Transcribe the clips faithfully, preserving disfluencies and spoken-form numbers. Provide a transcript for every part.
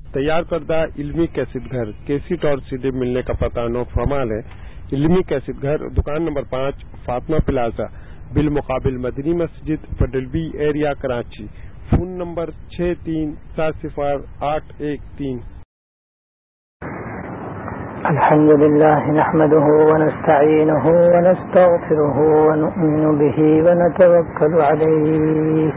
تیار کردہ علمی کیسٹ گھر کیسٹ اور سی ڈی ملنے کا پتہ نو فرمال ہے۔ علمی کیسٹ گھر دکان نمبر پانچ فاطمہ پلازا بالمقابل مدنی مسجد پڈلبی ایریا کراچی۔ فون نمبر چھ تین سات صفر آٹھ ایک تین۔ الحمد لله نحمده ونستعينه ونستغفره ونؤمن به ونتوكل عليه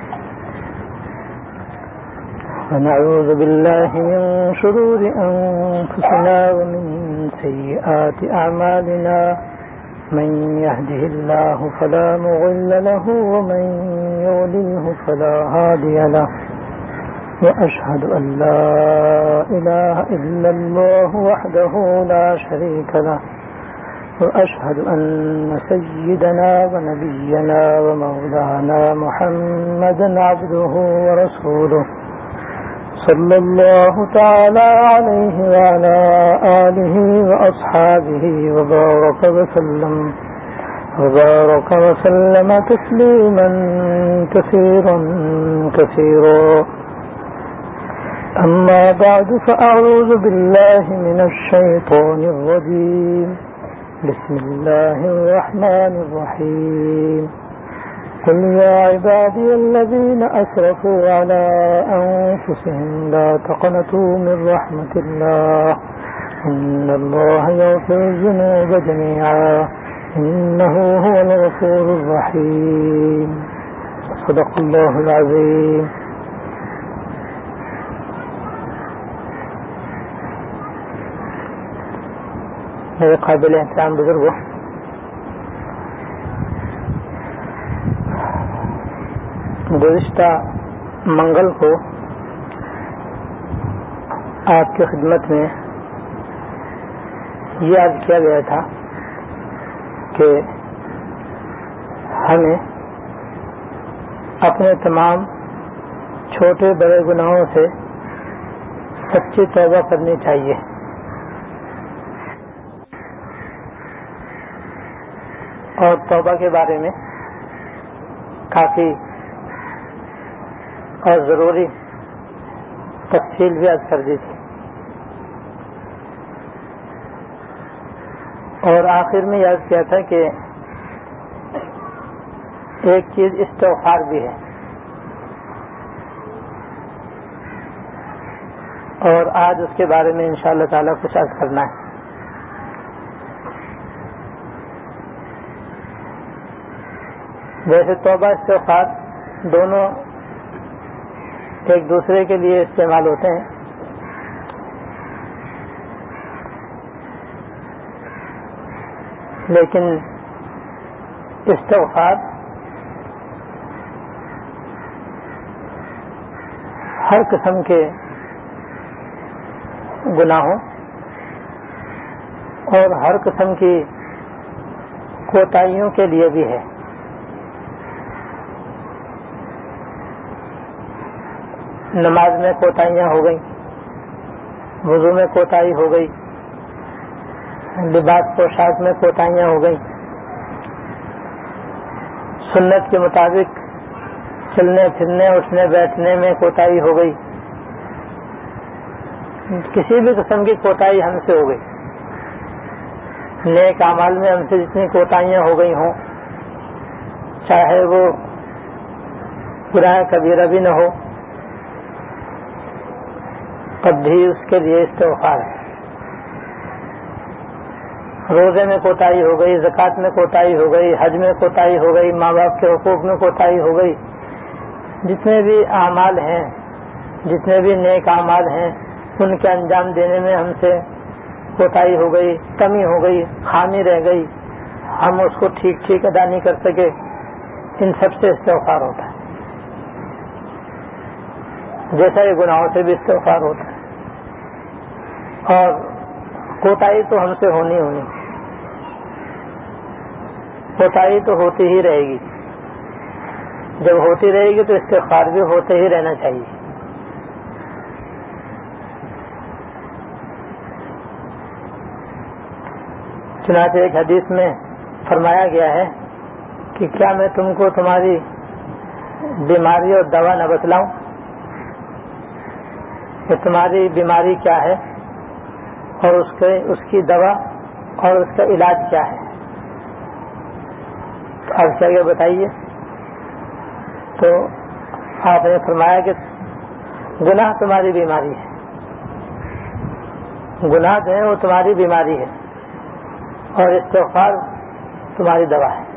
ونعوذ بالله من شرور أنفسنا ومن سيئات أعمالنا من يهده الله فلا مضل له ومن يضلل فلا هادي له وأشهد أن لا إله إلا الله وحده لا شريك له وأشهد أن سيدنا ونبينا ومولانا محمدا عبده ورسوله صلى الله تعالى عليه وعلى آله وأصحابه وبارك وسلم وبارك وسلم تسليما كثيرا كثيرا أما بعد فأعوذ بالله من الشيطان الرجيم بسم الله الرحمن الرحيم قل يا عبادي الذين أسرفوا على أنفسهم لا تقنطوا من رحمة الله إن الله يغفر الذنوب جميعا إنه هو الغفور الرحيم صدق الله العظيم۔ میرے قابل احترام بزرگوں، گزشتہ منگل کو آپ کی خدمت میں یہ عرض کیا گیا تھا کہ ہمیں اپنے تمام چھوٹے بڑے گناہوں سے سچی توبہ کرنی چاہیے، اور توبہ کے بارے میں کافی اور ضروری تفصیل بھی عرض کر دی تھی، اور آخر میں یاد کیا تھا کہ ایک چیز استغفار بھی ہے، اور آج اس کے بارے میں انشاءاللہ تعالیٰ کچھ عرض کرنا ہے۔ ویسے توبہ استغفار دونوں ایک دوسرے کے لیے استعمال ہوتے ہیں، لیکن استغفار ہر قسم کے گناہوں اور ہر قسم کی کوتاہیوں کے لیے بھی ہے۔ نماز میں کوتاہیاں ہو گئی، وضو میں کوتاہی ہو گئی، لباس پوشاک میں کوتاہیاں ہو گئی، سنت کے مطابق چلنے پھرنے اٹھنے بیٹھنے میں کوتاہی ہو گئی، کسی بھی قسم کی کوتاہی ہم سے ہو گئی، نیک اعمال میں ہم سے جتنی کوتاہیاں ہو گئی ہوں، چاہے وہ گناہ کبیرہ بھی نہ ہو، تب بھی اس کے لیے استغفار ہے۔ روزے میں کوتاہی ہو گئی، زکوٰۃ میں کوتاہی ہو گئی، حج میں کوتاہی ہو گئی، ماں باپ کے حقوق میں کوتاہی ہو گئی، جتنے بھی اعمال ہیں، جتنے بھی نیک اعمال ہیں، ان کے انجام دینے میں ہم سے کوتاہی ہو گئی، کمی ہو گئی، خامی رہ گئی، ہم اس کو ٹھیک ٹھیک ادا نہیں کر سکے، ان سب سے استغفار ہوتا ہے، جیسا یہ گناہوں سے بھی استغفار ہوتا ہے۔ اور کوتاہی تو ہم سے ہونی ہونی کوتاہی تو ہوتی ہی رہے گی، جب ہوتی رہے گی تو استغفار بھی ہوتے ہی رہنا چاہیے۔ چنانچہ ایک حدیث میں فرمایا گیا ہے کہ کیا میں تم کو تمہاری بیماری اور دوا نہ بتلاؤں؟ کہ تمہاری بیماری کیا ہے اور اس کے اس کی دوا اور اس کا علاج کیا ہے. تو اب کیا بتائیے. تو آپ نے فرمایا کہ گناہ تمہاری بیماری ہے, گناہ جو ہے وہ تمہاری بیماری ہے اور استغفار تمہاری دوا ہے.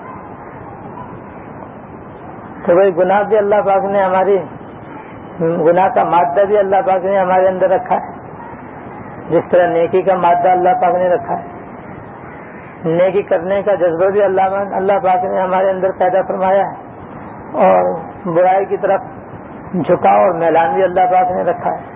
تو وہی گناہ بھی اللہ پاک نے ہماری گناہ کا مادہ بھی اللہ پاک نے ہمارے اندر رکھا ہے, جس طرح نیکی کا مادہ اللہ پاک نے رکھا ہے. نیکی کرنے کا جذبہ بھی اللہ اللہ پاک نے ہمارے اندر پیدا فرمایا ہے, اور برائی کی طرف جھکاؤ اور میلان بھی اللہ پاک نے رکھا ہے.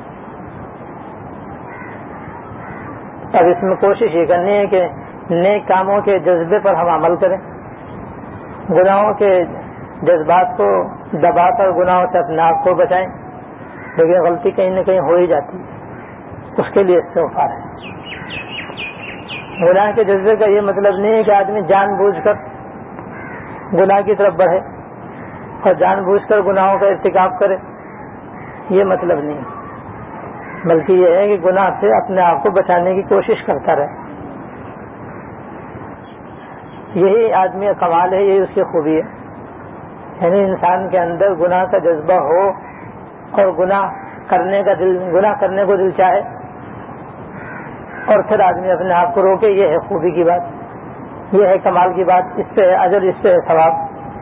اب اس میں کوشش یہ کرنی ہے کہ نیک کاموں کے جذبے پر ہم عمل کریں, گناہوں کے جذبات کو دبا کر گناہوں سے اپنے آپ کو بچائیں. لیکن غلطی کہیں نہ کہیں ہو ہی جاتی ہے, اس کے لیے استغفار ہے. گناہ کے جذبے کا یہ مطلب نہیں ہے کہ آدمی جان بوجھ کر گناہ کی طرف بڑھے اور جان بوجھ کر گناہوں کا ارتکاب کرے, یہ مطلب نہیں ہے. بلکہ یہ ہے کہ گناہ سے اپنے آپ کو بچانے کی کوشش کرتا رہے. یہی آدمی کا کمال ہے, یہی اس کی خوبی ہے. یعنی انسان کے اندر گناہ کا جذبہ ہو اور گناہ کرنے کا دل گناہ کرنے کو دل چاہے, اور پھر آدمی اپنے آپ کو روکے. یہ ہے خوبی کی بات, یہ ہے کمال کی بات. اس سے اجر, اس سے ثواب.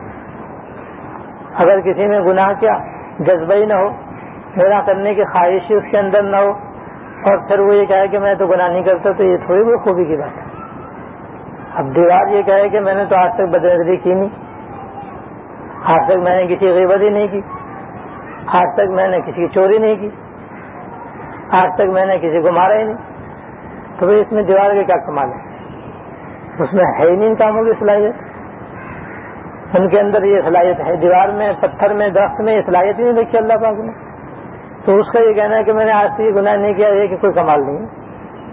اگر کسی میں گناہ کیا جذبہ ہی نہ ہو, گناہ کرنے کی خواہش ہی اس کے اندر نہ ہو, اور پھر وہ یہ کہے کہ میں تو گناہ نہیں کرتا, تو یہ تھوڑی بہت خوبی کی بات ہے. اب دیوار یہ کہے کہ میں نے تو آج تک بدنظری کی نہیں, آج تک میں نے کسی غیبت ہی نہیں کی, آج تک میں نے کسی کی چوری نہیں کی, آج تک میں نے کسی کو مارا ہی نہیں, تو بھائی اس میں دیوار کے کیا کمال ہے؟ اس میں ہے ہی نہیں ان کاموں کی صلاحیت. ان کے اندر یہ صلاحیت ہے, دیوار میں, پتھر میں, درخت میں یہ صلاحیت ہی نہیں رکھی اللہ پاک نے. تو اس کا یہ کہنا ہے کہ میں نے آج سے یہ گناہ نہیں کیا, یہ کہ کوئی کمال نہیں ہے.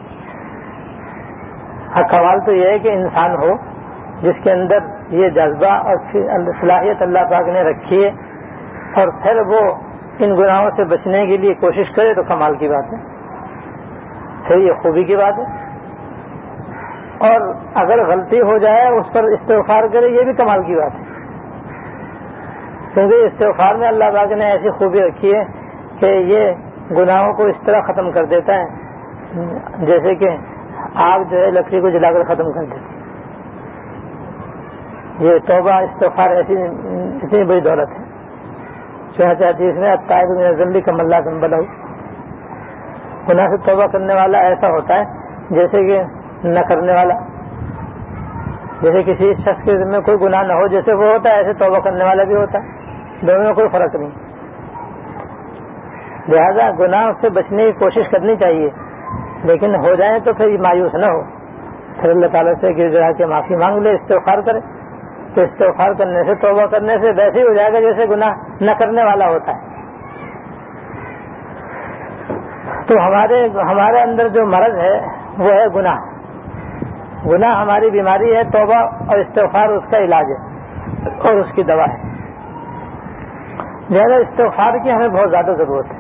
ہاں, کمال تو یہ ہے کہ انسان ہو جس کے اندر یہ جذبہ اور صلاحیت اللہ پاک نے رکھی ہے, اور پھر وہ ان گناہوں سے بچنے کے لیے کوشش کرے, تو کمال کی بات ہے, پھر یہ خوبی کی بات ہے. اور اگر غلطی ہو جائے اس پر استغفار کرے, یہ بھی کمال کی بات ہے. کیونکہ استغفار میں اللہ پاک نے ایسی خوبی رکھی ہے کہ یہ گناہوں کو اس طرح ختم کر دیتا ہے جیسے کہ آگ جو ہے لکڑی کو جلا کر ختم کر دیتی ہے. یہ توبہ استغفار ایسی اتنی بڑی دولت ہے. چنانچہ حدیث میں التائب من الذنب کمن لا ذنب لہ, گناہ سے توبہ کرنے والا ایسا ہوتا ہے جیسے کہ نہ کرنے والا. جیسے کسی شخص کے ذمہ کوئی گناہ نہ ہو جیسے وہ ہوتا ہے, ایسے توبہ کرنے والا بھی ہوتا ہے. دونوں میں کوئی فرق نہیں. لہذا گناہ سے بچنے کی کوشش کرنی چاہیے, لیکن ہو جائیں تو پھر مایوس نہ ہو, پھر اللہ تعالیٰ سے گر گرا کے معافی مانگ لے, استغفار کرے. تو استغفار کرنے سے, توبہ کرنے سے ویسے ہی ہو جائے گا جیسے گناہ نہ کرنے والا ہوتا ہے. تو ہمارے ہمارے اندر جو مرض ہے وہ ہے گناہ. گناہ ہماری بیماری ہے, توبہ اور استغفار اس کا علاج ہے اور اس کی دوا ہے. لہذا استغفار کی ہمیں بہت زیادہ ضرورت ہے,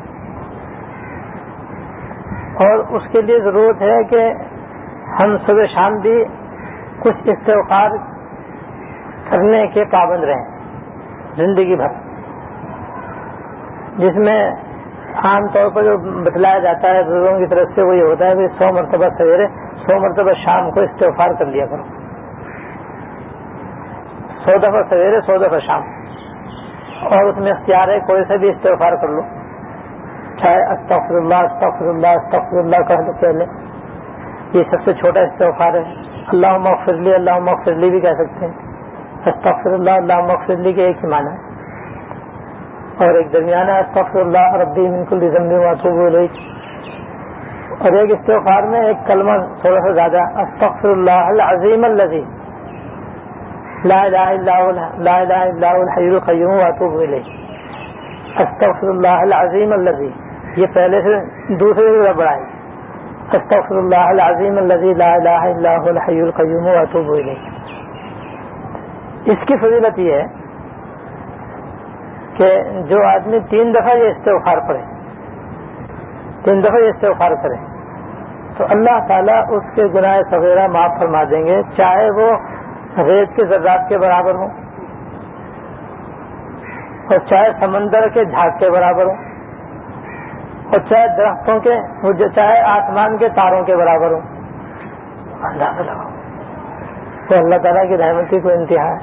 اور اس کے لیے ضرورت ہے کہ ہم صبح شام بھی کچھ استغفار کرنے کے پابند رہیں زندگی بھر, جس میں عام طور پر جو بتلایا جاتا ہے بزرگوں کی طرف سے وہ یہ ہوتا ہے کہ سو مرتبہ سویرے, سو مرتبہ شام کو استغفار کر لیا کرو. سو دفعہ سویرے, سو دفعہ شام, اور اس میں اختیار ہے کوئی سے بھی استغفار کر لو, چاہے استغفر اللہ استغفر اللہ استغفر اللہ کہہ لو پہلے. یہ سب سے چھوٹا استغفار ہے. اللہم اغفر لی, اللہم اغفر لی بھی کہہ سکتے ہیں. استغفر اللہ, اللہم اغفر لی کے ایک ہی معنی ہے, اور ایک درمیانہ استغفر اللہ ربی من کل ذنب واتوب الیہ. اور ایک استغفار میں ایک کلمہ تھوڑا سا زیادہ, استغفر اللہ العظیم الذی لا الہ الا هو لا الہ الا هو الحی القیوم واتوب الیہ. استغفر اللہ العظیم الذی, یہ پہلے سے دوسرے سے بڑا ہے. استغفر اللہ العظیم الذی لا الہ الا هو الحی القیوم واتوب الیہ. اس کی فضیلت یہ ہے کہ جو آدمی تین دفعہ یہ استغفار پڑھے تین دفعہ یہ استغفار کرے تو اللہ تعالیٰ اس کے گناہ صغیرہ معاف فرما دیں گے، چاہے وہ ریت کے ذرات کے برابر ہوں اور چاہے سمندر کے جھاگ کے برابر ہوں اور چاہے درختوں کے، چاہے آسمان کے تاروں کے برابر ہوں. اندازہ لگاؤ تو اللہ تعالیٰ کی رحمت کی کوئی انتہا ہے.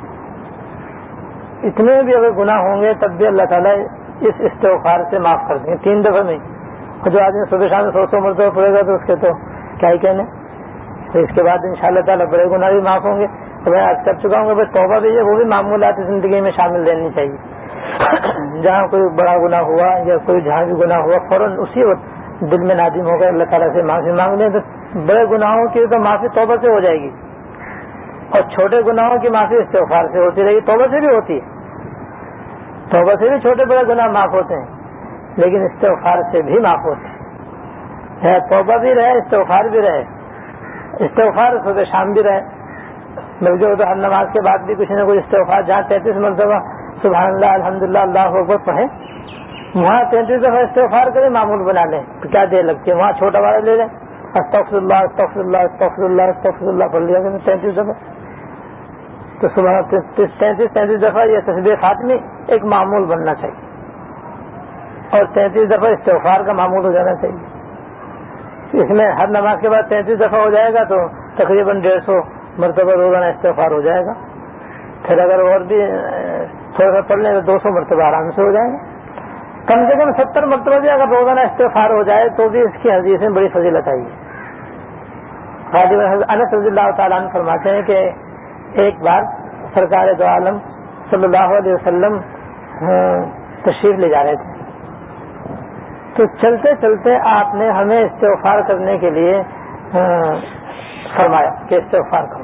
اتنے بھی اگر گناہ ہوں گے تب بھی اللہ تعالیٰ اس استغفار سے معاف کر دیں گے تین دفعہ میں. اور جو آدمی صبح شام سو سو مرتبہ پڑے گا تو اس کے تو کیا ہی کہنے. تو اس کے بعد ان شاء اللہ تعالیٰ بڑے گناہ بھی معاف ہوں گے. تو میں آج کر چکا ہوں کہ بس توبہ بھی ہے وہ بھی معمولاتی زندگی میں شامل رہنی چاہیے. جہاں کوئی بڑا گناہ ہوا یا کوئی جہاں بھی گناہ ہوا فوراً اسی وقت دل میں نادم ہو کر اللہ تعالیٰ سے معافی مانگ لیں تو بڑے گناہوں کی تو معافی توبہ سے ہو جائے گی اور چھوٹے گناہوں کی معافی استغفار سے ہوتی رہے گی. توبہ سے بھی ہوتی ہے، توبہ سے بھی چھوٹے بڑے گناہ معاف ہوتے ہیں لیکن استغفار سے بھی معاف ہوتے ہیں. توبہ بھی رہے استغفار بھی رہے، استغفار صبح شام بھی رہے. مل جو ہر نماز کے بعد بھی کچھ نہ کچھ استغفار، جہاں تینتیس مرتبہ سبحان اللہ الحمدللہ اللہ اکبر پڑھیں وہاں تینتیس دفعہ استغفار کریں، معمول بنا لیں تو کیا دیر لگتی ہے. وہاں چھوٹا بڑا لے لیں، استغفر اللہ استغفر اللہ استغفر اللہ استغفر اللہ پڑھ لیا کریں تینتیس دفعہ. تو صبح تینتیس تینتیس دفعہ یہ تسبیح خاتمی ایک معمول بننا چاہیے اور تینتیس دفعہ استغفار کا معمول ہو جانا چاہیے. اس میں ہر نماز کے بعد تینتیس دفعہ ہو جائے گا تو تقریباً ڈیڑھ سو مرتبہ روزانہ استغفار ہو جائے گا. پھر اگر اور بھی تھوڑا سا پڑھ لیں تو دو سو مرتبہ آرام سے ہو جائے گا. کم سے کم ستر مرتبہ بھی اگر روزانہ استغفار ہو جائے تو بھی اس کی حدیث میں بڑی فضیلت آئی ہے. انس رضی اللہ تعالیٰ عنہ فرماتے ہیں کہ ایک بار سرکار دو عالم صلی اللہ علیہ وسلم تشریف لے جا رہے تھے تو چلتے چلتے آپ نے ہمیں استغفار کرنے کے لیے فرمایا کہ استغفار کرو.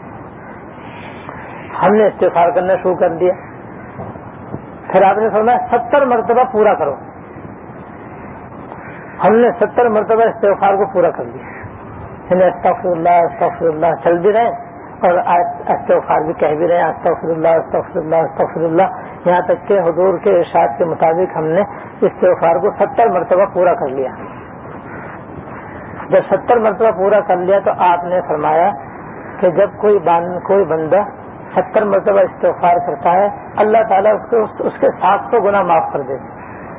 ہم نے استغفار کرنا شروع کر دیا. پھر آپ نے فرمایا ستر مرتبہ پورا کرو. ہم نے ستر مرتبہ استغفار کو پورا کر دیا. استغفر اللہ استغفر اللہ چل بھی رہے اور استغفار بھی کہہ بھی رہے ہیں استغفر اللہ استغفر اللہ استغفر اللہ، یہاں تک کہ حضور کے ارشاد کے مطابق ہم نے استغفار کو ستر مرتبہ پورا کر لیا. جب ستر مرتبہ پورا کر لیا تو آپ نے فرمایا کہ جب کوئی کوئی بندہ ستر مرتبہ استغفار کرتا ہے اللہ تعالیٰ اس کو اس کے سات سو گناہ معاف کر دیتے.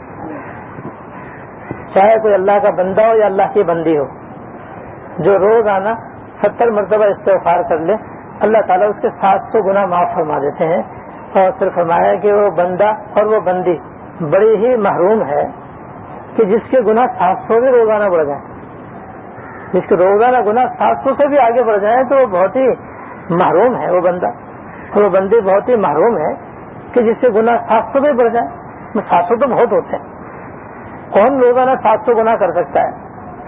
چاہے کوئی اللہ کا بندہ ہو یا اللہ کی بندی ہو، جو روزانہ ستر مرتبہ استغفار کر لے اللہ تعالیٰ اس کے سات سو گناہ معاف فرما دیتے ہیں. اور پھر فرمایا کہ وہ بندہ اور وہ بندی بڑی ہی محروم ہے کہ جس کے گناہ سات سو بھی روزانہ بڑھ جائیں. جس کے روزانہ گناہ سات سو سے بھی آگے بڑھ جائیں تو وہ بہت ہی محروم ہے وہ بندہ اور وہ بندی بہت ہی محروم ہے کہ جس سے گناہ سات سو بھی بڑھ جائیں. سات سو تو بہت ہوتے ہیں، کون روزانہ سات سو گناہ کر سکتا ہے؟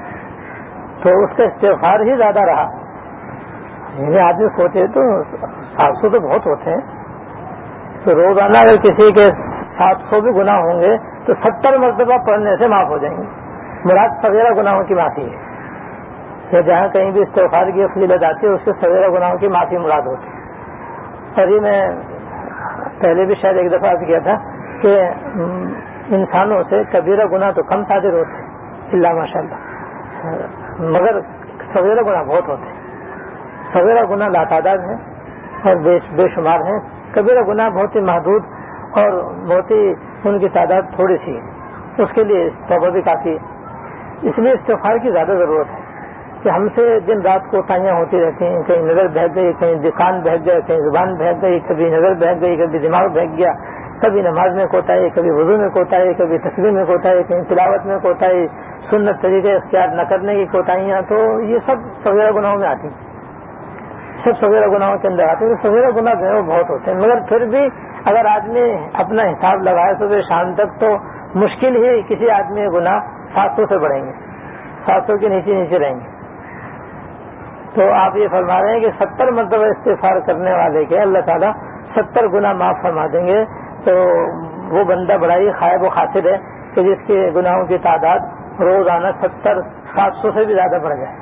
تو اس کا استغفار ہی زیادہ رہا. یہ آدمی سوچے تو سات سو تو بہت ہوتے ہیں، تو روزانہ اگر کسی کے سات سو بھی گناہ ہوں گے تو ستر مرتبہ پڑھنے سے معاف ہو جائیں گے. مراد سویرا گناہوں کی معافی ہے. یا جہاں کہیں بھی استغفار کی فضیلت آتی ہے اس سے سویرا گناہوں کی معافی مراد ہوتی ہے. اور یہ میں پہلے بھی شاید ایک دفعہ کیا تھا کہ انسانوں سے کبیرہ گناہ تو کم صادر ہوتے ہیں اللہ ماشاء اللہ، مگر سویرا گناہ بہت ہوتے ہیں. سویرا گناہ لاتعداد ہیں اور بے, بے شمار ہیں. کبیرہ گناہ بہت ہی محدود اور بہت ہی ان کی تعداد تھوڑی سی ہے. اس کے لیے توبہ بھی کافی ہے. اس لیے استغفار کی زیادہ ضرورت ہے کہ ہم سے دن رات کوتاہیاں ہوتی رہتی ہیں. کہیں نظر بہک گئی، کہیں کان بہک گیا، کہیں زبان بہک گئی، کبھی نظر بہک گئی، کبھی دماغ بہک گیا، کبھی نماز میں کوتاہی، کبھی وضو میں کوتاہی، کبھی تسبیح میں کوتاہی، کہیں تلاوت میں کوتاہی، سنت طریقے اختیار نہ کرنے کی کوتاہیاں. تو یہ سب صغیرہ گناہوں میں آتی ہیں، سب صغیرہ گناہوں کے اندر آتے ہیں. صغیرہ گناہ جو ہے وہ بہت ہوتے ہیں، مگر پھر بھی اگر آدمی اپنا حساب لگائے صبح شام تک تو مشکل ہی کسی آدمی کے گناہ سات سو سے بڑھیں گے، سات سو کے نیچے نیچے رہیں گے. تو آپ یہ فرما رہے ہیں کہ ستر مرتبہ استغفار کرنے والے کے اللہ تعالیٰ ستر گناہ معاف فرما دیں گے. تو وہ بندہ بڑا ہی خائب و خاسر ہے کہ جس کے گناہوں کی تعداد روزانہ ستر سات سو سے بھی زیادہ بڑھ جائے.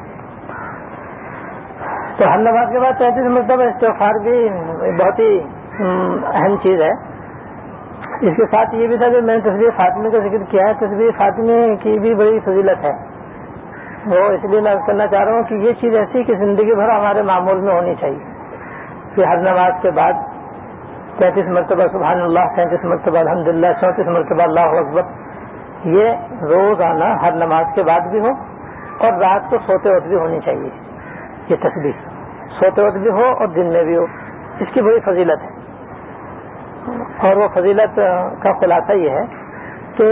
تو ہر نماز کے بعد تینتیس مرتبہ استغفار بھی بہت ہی اہم چیز ہے. اس کے ساتھ یہ بھی تھا کہ میں نے تسبیح فاطمہ کا ذکر کیا ہے. تسبیح فاطمہ کی بھی بڑی فضیلت ہے. وہ اس لیے میں کرنا چاہ رہا ہوں کہ یہ چیز ایسی کہ زندگی بھر ہمارے معمول میں ہونی چاہیے کہ ہر نماز کے بعد تینتیس مرتبہ سبحان اللہ، تینتیس مرتبہ الحمدللہ، چونتیس مرتبہ اللہ اکبر، یہ روزانہ ہر نماز کے بعد بھی ہو اور رات کو سوتے وقت بھی ہونی چاہیے. یہ تسبیح سوتے وقت بھی ہو اور دن میں بھی ہو. اس کی بڑی فضیلت ہے. اور وہ فضیلت کا خلاصہ یہ ہے کہ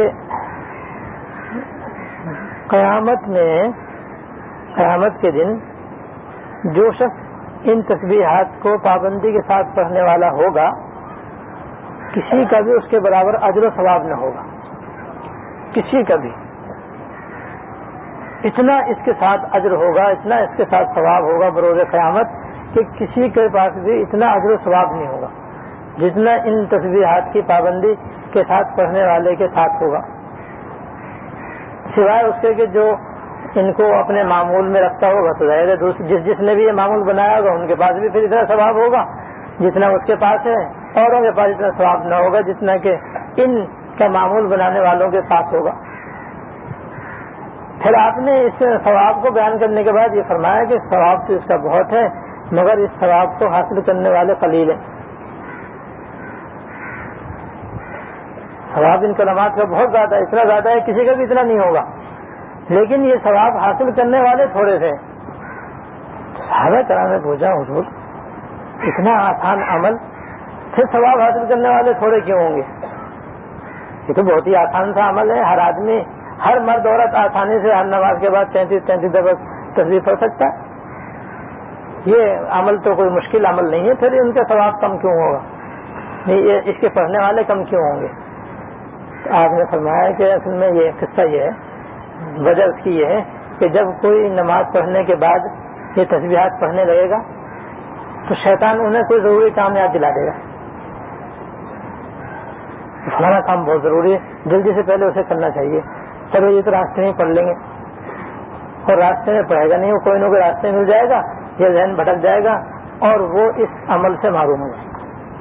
قیامت میں قیامت کے دن جو شخص ان تسبیحات کو پابندی کے ساتھ پڑھنے والا ہوگا، کسی کا بھی اس کے برابر اجر و ثواب نہ ہوگا. کسی کا بھی اتنا اس کے ساتھ اجر ہوگا، اتنا اس کے ساتھ ثواب ہوگا بروز قیامت کہ کسی کے پاس بھی اتنا اجر و ثواب نہیں ہوگا جتنا ان تسبیحات کی پابندی کے ساتھ پڑھنے والے کے ساتھ ہوگا. سوائے اس کے کہ جو ان کو اپنے معمول میں رکھتا ہوگا تو ظاہر ہے جس جس نے بھی یہ معمول بنایا ہوگا ان کے پاس بھی پھر اتنا ثواب ہوگا جتنا اس کے پاس ہے، اوروں کے پاس اتنا ثواب نہ ہوگا جتنا کہ ان کا معمول بنانے والوں کے پاس ہوگا. پھر آپ نے اس ثواب کو بیان کرنے کے بعد یہ فرمایا کہ ثواب تو اس کا بہت ہے مگر اس ثواب کو حاصل کرنے والے قلیل ہیں. ثواب ان کلمات کا بہت زیادہ ہے، اتنا زیادہ ہے کسی کا بھی اتنا نہیں ہوگا، لیکن یہ ثواب حاصل کرنے والے تھوڑے سے. صحابہ کرام نے پوچھا حضور اتنا آسان عمل پھر ثواب حاصل کرنے والے تھوڑے کیوں ہوں گے؟ یہ تو بہت ہی آسان سا عمل ہے. ہر آدمی، ہر مرد عورت آسانی سے ہر نماز کے بعد تینتیس تینتیس دفعہ تصویر پڑھ سکتا ہے. یہ عمل تو کوئی مشکل عمل نہیں ہے، پھر ان کا ثواب کم کیوں ہوگا؟ نہیں، اس کے پڑھنے والے کم کیوں ہوں گے؟ تو آپ نے فرمایا کہ اصل میں یہ قصہ یہ ہے، وجہ اس کی یہ ہے کہ جب کوئی نماز پڑھنے کے بعد یہ تسبیحات پڑھنے لگے گا تو شیطان انہیں کوئی ضروری کام یاد دلا دے گا. فلانا کام بہت ضروری ہے، جلدی سے پہلے اسے کرنا چاہیے. چلو یہ تو راستے میں پڑھ لیں گے، اور راستے میں پڑھے گا نہیں، وہ کوئی نہ کوئی راستے میں مل جائے گا، یہ ذہن بھٹک جائے گا اور وہ اس عمل سے محروم ہو جائے گا.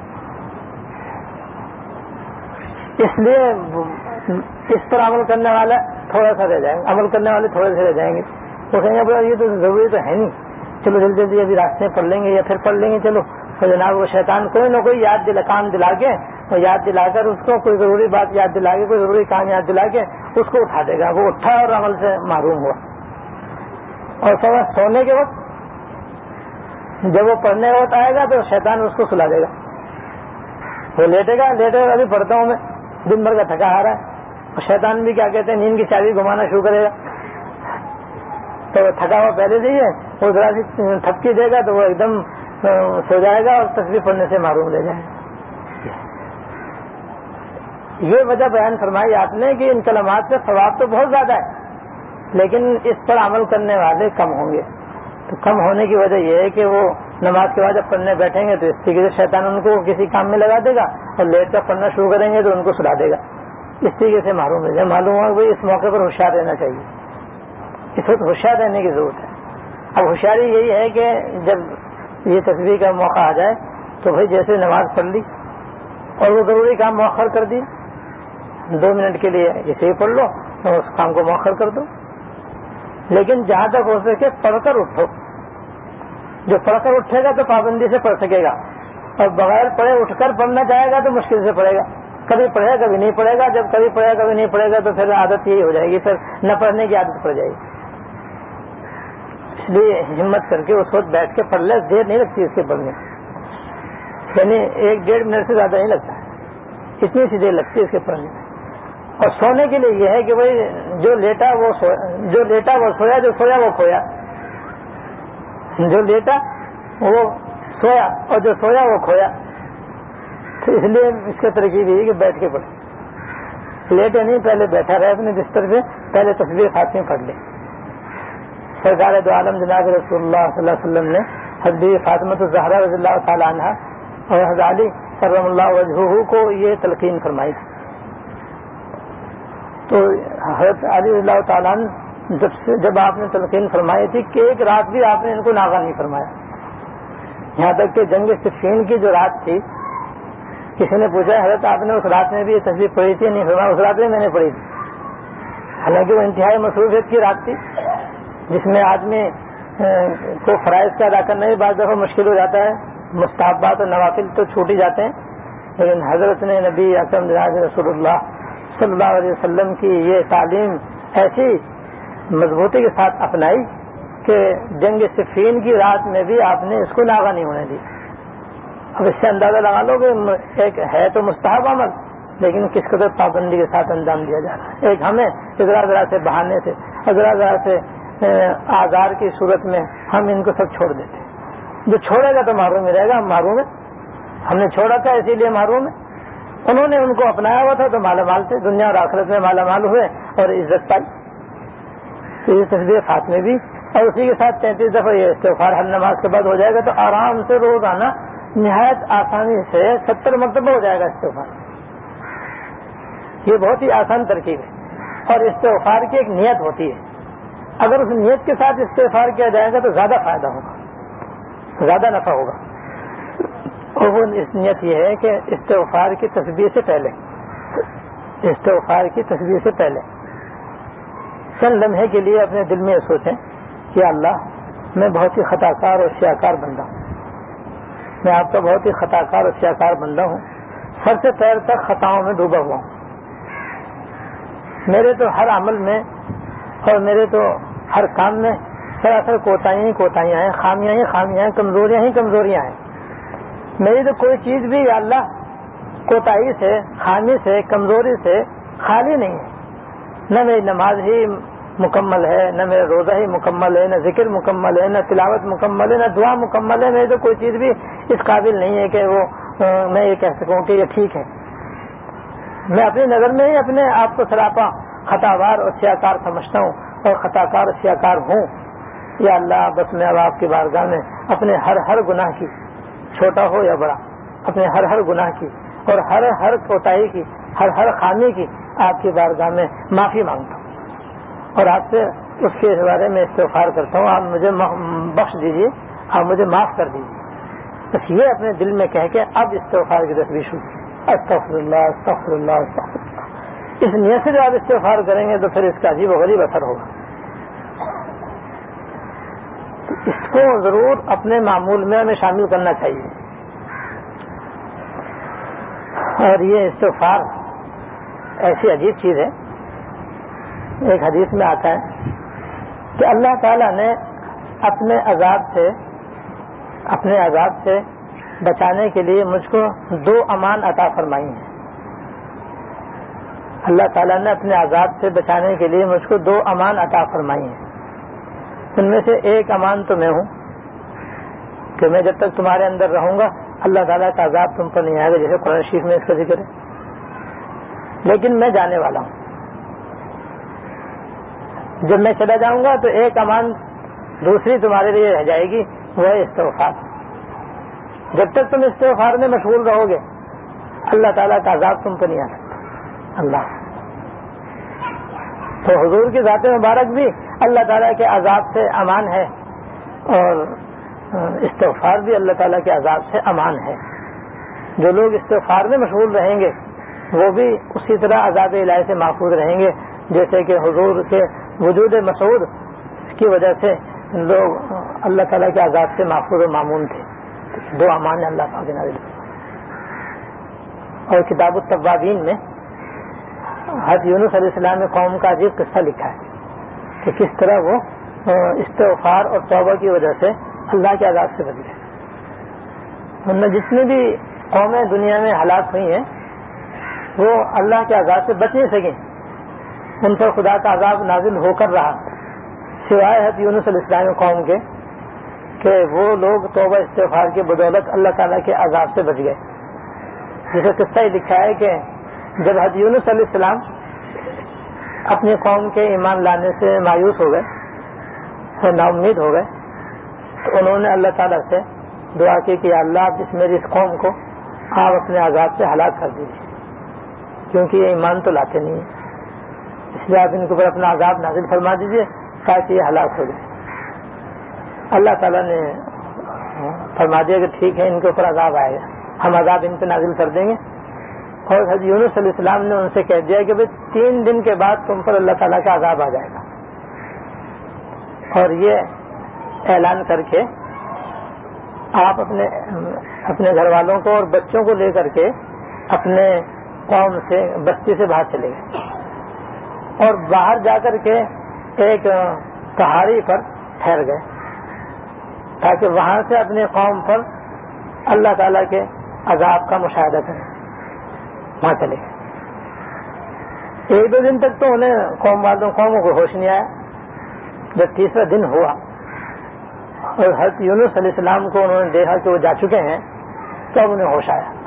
اس لیے اس پر عمل کرنے والا تھوڑا سا رہ جائیں گے، عمل کرنے والے تھوڑے سے رہ جائیں گے. وہ کہیں گے یہ تو ضروری تو ہے نہیں، چلو جلدی جلدی ابھی راستے میں پڑھ لیں گے یا پھر پڑھ لیں گے. چلو تو جناب وہ شیطان کوئی نہ کوئی یاد دلا کام دلا کے اور یاد دلا کر اس کو کوئی ضروری بات یاد دلا کے، کوئی ضروری کام یاد دلا کے اس کو اٹھا دے گا. وہ اٹھا اور عمل سے محروم ہوا. اور سونے کے وقت جب وہ پڑھنے کا وقت آئے گا تو شیطان اس کو سلا دے گا. وہ لیٹے گا لیٹے گا ابھی پڑھتا ہوں میں، دن بھر کا تھکا آ رہا ہے. اور شیطان بھی کیا کہتے ہیں نیند کی چابی گھمانا شروع کرے گا. تو وہ تھکا ہوا پہلے سے ہی ہے، وہ ذرا سی تھپکی دے گا تو وہ ایک دم سو جائے گا اور تصویر پڑھنے سے معروم رہ جائے گا. یہ وجہ بیان فرمائی آپ نے کہ ان کلمات کا ثواب تو بہت زیادہ ہے لیکن اس پر عمل کرنے والے کم ہوں گے. تو کم ہونے کی وجہ یہ ہے کہ وہ نماز کے بعد جب پڑھنے بیٹھیں گے تو اس طریقے سے شیطان ان کو کسی کام میں لگا دے گا اور لیٹ کر پڑھنا شروع کریں گے تو ان کو سلا دے گا. اس طریقے سے معلوم رہ جائے. معلوم ہوا کہ اس موقع پر ہوشیار رہنا چاہیے، اس وقت ہوشیار رہنے کی ضرورت ہے. اب ہوشیاری یہی ہے کہ جب یہ تصویر کا موقع آ جائے تو بھائی جیسے نماز پڑھ لی اور وہ ضروری کام مؤخر کر دی، دو منٹ کے لیے اسے ہی پڑھ لو اور اس کام کو مؤخر کر دو. لیکن جہاں تک ہو سکے پڑھ کر اٹھو. جو پڑھ کر اٹھے گا تو پابندی سے پڑھ سکے گا، اور بغیر پڑھے اٹھ کر پڑھنا چاہے گا تو مشکل سے پڑھے گا. کبھی پڑھے گا کبھی نہیں پڑھے گا. جب کبھی پڑھے گا کبھی نہیں پڑھے گا تو پھر عادت یہی ہو جائے گی، پھر نہ پڑھنے کی عادت پڑ جائے گی. اس لیے ہمت کر کے اس وقت بیٹھ کے پڑھ لے. دیر نہیں لگتی اس کے پڑھنے، یعنی ایک ڈیڑھ منٹ سے زیادہ نہیں لگتا، اتنی سی دیر لگتی ہے اس کے پڑھنے میں. اور سونے کے لیے یہ ہے کہ بھائی جو لیٹا وہ سویا، جو لیٹا وہ سویا، جو سویا وہ کھویا. جو لیٹا وہ سویا اور جو سویا وہ کھویا. تو اس لیے اس کا ترکیب یہ ہے کہ بیٹھ کے پڑھے، لیٹے نہیں، پہلے بیٹھا رہے اپنے بستر پہ، پہلے تصویر خاتمہ پڑھ لے. سرکار دو عالم جناب رسول اللہ صلی اللہ علیہ وسلم نے حضرت فاطمہ الزہرا رضی اللہ تعالی عنہا اور حضرت علی کرم اللہ وجہہ کو یہ تلقین فرمائی تھی. تو حضرت علی رضی اللہ تعالیٰ عنہ جب سے جب آپ نے تلقین فرمائی تھی کہ ایک رات بھی آپ نے ان کو ناغہ نہیں فرمایا. یہاں تک کہ جنگ صفین کی جو رات تھی کسی نے پوچھا حضرت آپ نے اس رات میں بھی یہ تصویر پڑھی تھی؟ نہیں فرمایا اس رات میں میں نے پڑھی تھی. حالانکہ وہ انتہائی مصروفیت کی رات تھی جس میں آدمی کو فرائض کا ادا کرنا بھی بعض دفعہ مشکل ہو جاتا ہے, مستحبات اور نوافل تو چھوٹ ہی جاتے ہیں, لیکن حضرت نے نبی اکرم جناب رسول اللہ صلی اللہ علیہ وسلم کی یہ تعلیم ایسی مضبوطی کے ساتھ اپنائی کہ جنگ صفین کی رات میں بھی آپ نے اس کو ناغہ نہیں ہونے دی. اب اس سے اندازہ لگا لو کہ ایک ہے تو مستحب عمل, لیکن کس قدر پابندی کے ساتھ انجام دیا جا رہا ہے. ایک ہمیں ذرا ذرا سے بہانے سے ذرا ذرا سے آزار کی صورت میں ہم ان کو سب چھوڑ دیتے ہیں. جو چھوڑے گا تو محروم ہی رہے گا. ہم محروم ہیں, ہم نے چھوڑا تھا اسی لیے محروم ہے. انہوں نے ان کو اپنایا ہوا تھا تو مالا مال تھے, دنیا اور آخرت میں مالا مال ہوئے اور عزت پائی. تو یہ تصویر فاطمے بھی, اور اسی کے ساتھ تینتیس دفعہ یہ استغفار ہر نماز کے بعد ہو جائے گا تو آرام سے روزانہ نہایت آسانی سے ستر مرتبہ ہو جائے گا استغفار. یہ بہت ہی آسان ترکیب ہے, اور استغفار کی ایک نیت ہوتی ہے. اگر اس نیت کے ساتھ استغفار کیا جائے گا تو زیادہ فائدہ ہوگا, زیادہ نفع ہوگا. اور وہ اس نیت یہ ہے کہ استغفار کی تسبیح سے پہلے استغفار کی تسبیح سے پہلے چند لمحے کے لیے اپنے دل میں سوچیں کہ اللہ میں بہت ہی خطا کار اور سیاکار بندہ ہوں, میں آپ کا بہت ہی خطا کار اور سیاکار بندہ ہوں, سر سے پیر تک خطاؤں میں ڈوبا ہوا ہوں. میرے تو ہر عمل میں اور میرے تو ہر کام میں سراسر کوتاہیاں ہی کوتاہیاں ہیں, خامیاں ہی خامیاں ہیں, کمزوریاں ہی کمزوریاں ہیں. میری تو کوئی چیز بھی یا اللہ کوتاہی سے, خامی سے, کمزوری سے خالی نہیں ہے. نہ میری نماز ہی مکمل ہے, نہ میرا روزہ ہی مکمل ہے, نہ ذکر مکمل ہے, نہ تلاوت مکمل ہے, نہ دعا مکمل ہے. میری تو کوئی چیز بھی اس قابل نہیں ہے کہ وہ میں یہ کہہ سکوں کہ یہ ٹھیک ہے. میں اپنی نظر میں ہی اپنے آپ کو سراپا خطاوار اور سیاکار سمجھتا ہوں اور خطا کار اور سیاکار ہوں. یا اللہ بس میں اب آپ کی بارگاہ میں اپنے ہر ہر گناہ کی, چھوٹا ہو یا بڑا, اپنے ہر ہر گناہ کی اور ہر ہر کوتاہی کی, ہر ہر خامی کی آپ کی بارگاہ میں معافی مانگتا ہوں اور آپ سے اس کے بارے میں استغفار کرتا ہوں. آپ مجھے بخش دیجیے, آپ مجھے معاف کر دیجیے. بس یہ اپنے دل میں کہہ کے اب استغفار کی تصویر شروع کی, استغفر اللہ استغفر اللہ استغفر اللہ. اس نیت سے جو آپ استغفار کریں گے تو پھر اس کا عجیب و غریب اثر ہوگا. تو اس کو ضرور اپنے معمول میں ہمیں شامل کرنا چاہیے. اور یہ استغفار ایسی عجیب چیز ہے, ایک حدیث میں آتا ہے کہ اللہ تعالیٰ نے اپنے عذاب سے اپنے عذاب سے بچانے کے لیے مجھ کو دو امان عطا فرمائی ہیں. اللہ تعالیٰ نے اپنے عذاب سے بچانے کے لیے مجھ کو دو امان عطا فرمائی ہیں. ان میں سے ایک امان تو میں ہوں کہ میں جب تک تمہارے اندر رہوں گا اللہ تعالیٰ کا عذاب تم پر نہیں آئے گا, جیسے قرآن شریف میں اس کا ذکر ہے. لیکن میں جانے والا ہوں, جب میں چلا جاؤں گا تو ایک امان دوسری تمہارے لیے رہ جائے گی, وہ ہے استغفار. جب تک تم استغفار میں مشغول رہو گے اللہ تعالیٰ کا عذاب تم پر نہیں آ سکتا. اللہ تو حضور کی ذات مبارک بھی اللہ تعالیٰ کے عذاب سے امان ہے اور استغفار بھی اللہ تعالیٰ کے عذاب سے امان ہے. جو لوگ استغفار میں مشغول رہیں گے وہ بھی اسی طرح عذاب الہی سے محفوظ رہیں گے جیسے کہ حضور کے وجود مسعود کی وجہ سے لوگ اللہ تعالیٰ کے عذاب سے محفوظ و معمون تھے. دو امان اللہ پاک نازل. اور کتاب التوابین میں حضرت یونس علیہ السلام نے قوم کا عجیب قصہ لکھا ہے کہ کس طرح وہ استغفار اور توبہ کی وجہ سے اللہ کے عذاب سے بچ گئے. ورنہ جتنی بھی قومیں دنیا میں ہلاک ہوئی ہیں وہ اللہ کے عذاب سے بچ نہیں سکیں, ان پر خدا کا عذاب نازل ہو کر رہا, سوائے حضرت یونس علیہ السلام قوم کے کہ وہ لوگ توبہ استغفار کی بدولت اللہ تعالیٰ کے عذاب سے بچ گئے. جسے قصہ ہی لکھا ہے کہ جب حضرت یونس علیہ السلام اپنی قوم کے ایمان لانے سے مایوس ہو گئے اور نا امید ہو گئے تو انہوں نے اللہ تعالیٰ سے دعا کی کہ اللہ اس میری اس قوم کو آپ اپنے عذاب سے ہلاک کر دیجیے, کیونکہ یہ ایمان تو لاتے نہیں ہیں, اس لیے آپ ان کے اوپر اپنا عذاب نازل فرما دیجیے تاکہ یہ ہلاک ہو جائے. اللہ تعالیٰ نے فرما دیا کہ ٹھیک ہے ان کے اوپر عذاب آئے گا. ہم عذاب ان پہ نازل کر دیں گے. اور حضرت یونس علیہ السلام نے ان سے کہہ دیا کہ بھائی تین دن کے بعد تم پر اللہ تعالیٰ کا عذاب آ جائے گا. اور یہ اعلان کر کے آپ اپنے اپنے گھر والوں کو اور بچوں کو لے کر کے اپنے قوم سے بستی سے باہر چلے گئے اور باہر جا کر کے ایک پہاڑی پر ٹھہر گئے تاکہ وہاں سے اپنی قوم پر اللہ تعالیٰ کے عذاب کا مشاہدہ کریں. وہاں چلے گئے. ایک دو دن تک تو انہیں قوم والوں قوموں کو ہوش نہیں آیا. جب تیسرا دن ہوا اور حضرت یونس علیہ السلام کو انہوں نے دیکھا کہ وہ جا چکے ہیں تو اب انہیں ہوش آیا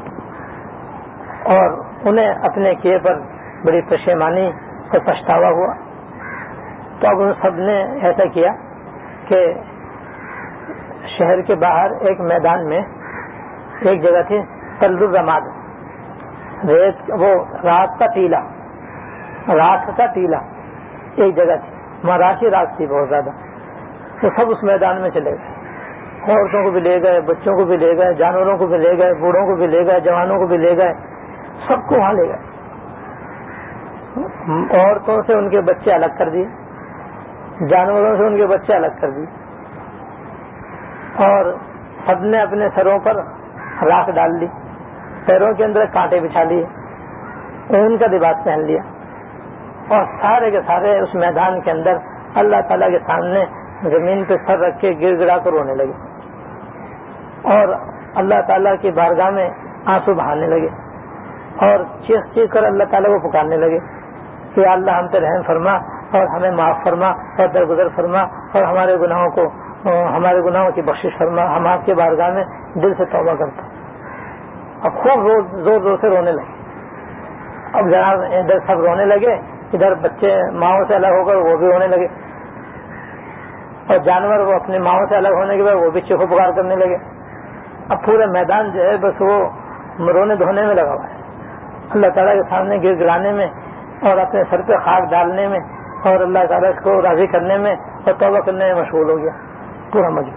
اور انہیں اپنے کیے پر بڑی پشیمانی اور پچھتاوا ہوا. تو اب ان سب نے ایسا کیا کہ شہر کے باہر ایک میدان میں ایک جگہ تھی تل الرماد, ریت وہ رات کا ٹیلا رات کا ٹیلا ایک جگہ تھی, وہاں راشی رات تھی بہت زیادہ. تو سب اس میدان میں چلے گئے. عورتوں کو بھی لے گئے, بچوں کو بھی لے گئے, جانوروں کو بھی لے گئے, بوڑھوں کو بھی لے گئے, جوانوں کو بھی لے گئے, سب کو وہاں لے گئے. عورتوں سے ان کے بچے الگ کر دیے, جانوروں سے ان کے بچے الگ کر دیے, اور سب نے اپنے سروں پر راکھ ڈال لی, پیروں کے اندر کانٹے بچھا لیے, اون کا لباس پہن لیا, اور سارے کے سارے اس میدان کے اندر اللہ تعالیٰ کے سامنے زمین پہ سر رکھ کے گر گڑا کر رونے لگے اور اللہ تعالیٰ کی بارگاہ میں آنسو بہانے لگے اور چیخ چیخ کر اللہ تعالیٰ کو پکارنے لگے کہ اللہ ہم پہ رحم فرما اور ہمیں معاف فرما اور درگزر فرما اور ہمارے گناہوں کو ہمارے گناہوں کی بخشش فرما, ہم آپ کے بارگاہ میں دل سے توبہ کرتے. اب خوب زور زور سے رونے لگے. اب جناب ادھر سب رونے لگے, ادھر بچے ماؤں سے الگ ہو کر وہ بھی رونے لگے, اور جانور وہ اپنے ماؤں سے الگ ہونے کے بعد وہ بھی چیخو پکار کرنے لگے. اب پورے میدان جو ہے بس وہ رونے دھونے میں لگا ہوا ہے, اللہ تعالیٰ کے سامنے گر گرانے میں اور اپنے سر پہ خاک ڈالنے میں اور اللہ تعالیٰ کو راضی کرنے میں اور توبہ کرنے میں مشغول ہو گیا پورا مجموعہ.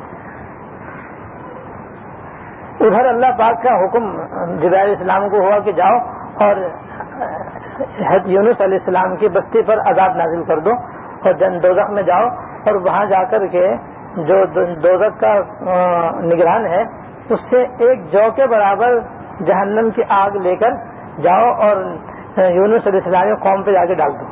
ادھر اللہ پاک کا حکم جبرائیل علیہ السلام کو ہوا کہ جاؤ اور حضرت یونس علیہ السلام کی بستی پر عذاب نازل کر دو اور جن دوزخ میں جاؤ اور وہاں جا کر کے جو دوزخ کا نگران ہے اس سے ایک جو کے برابر جہنم کی آگ لے کر جاؤ اور یونس علیہ السلام کی قوم پہ جا کے ڈال دو.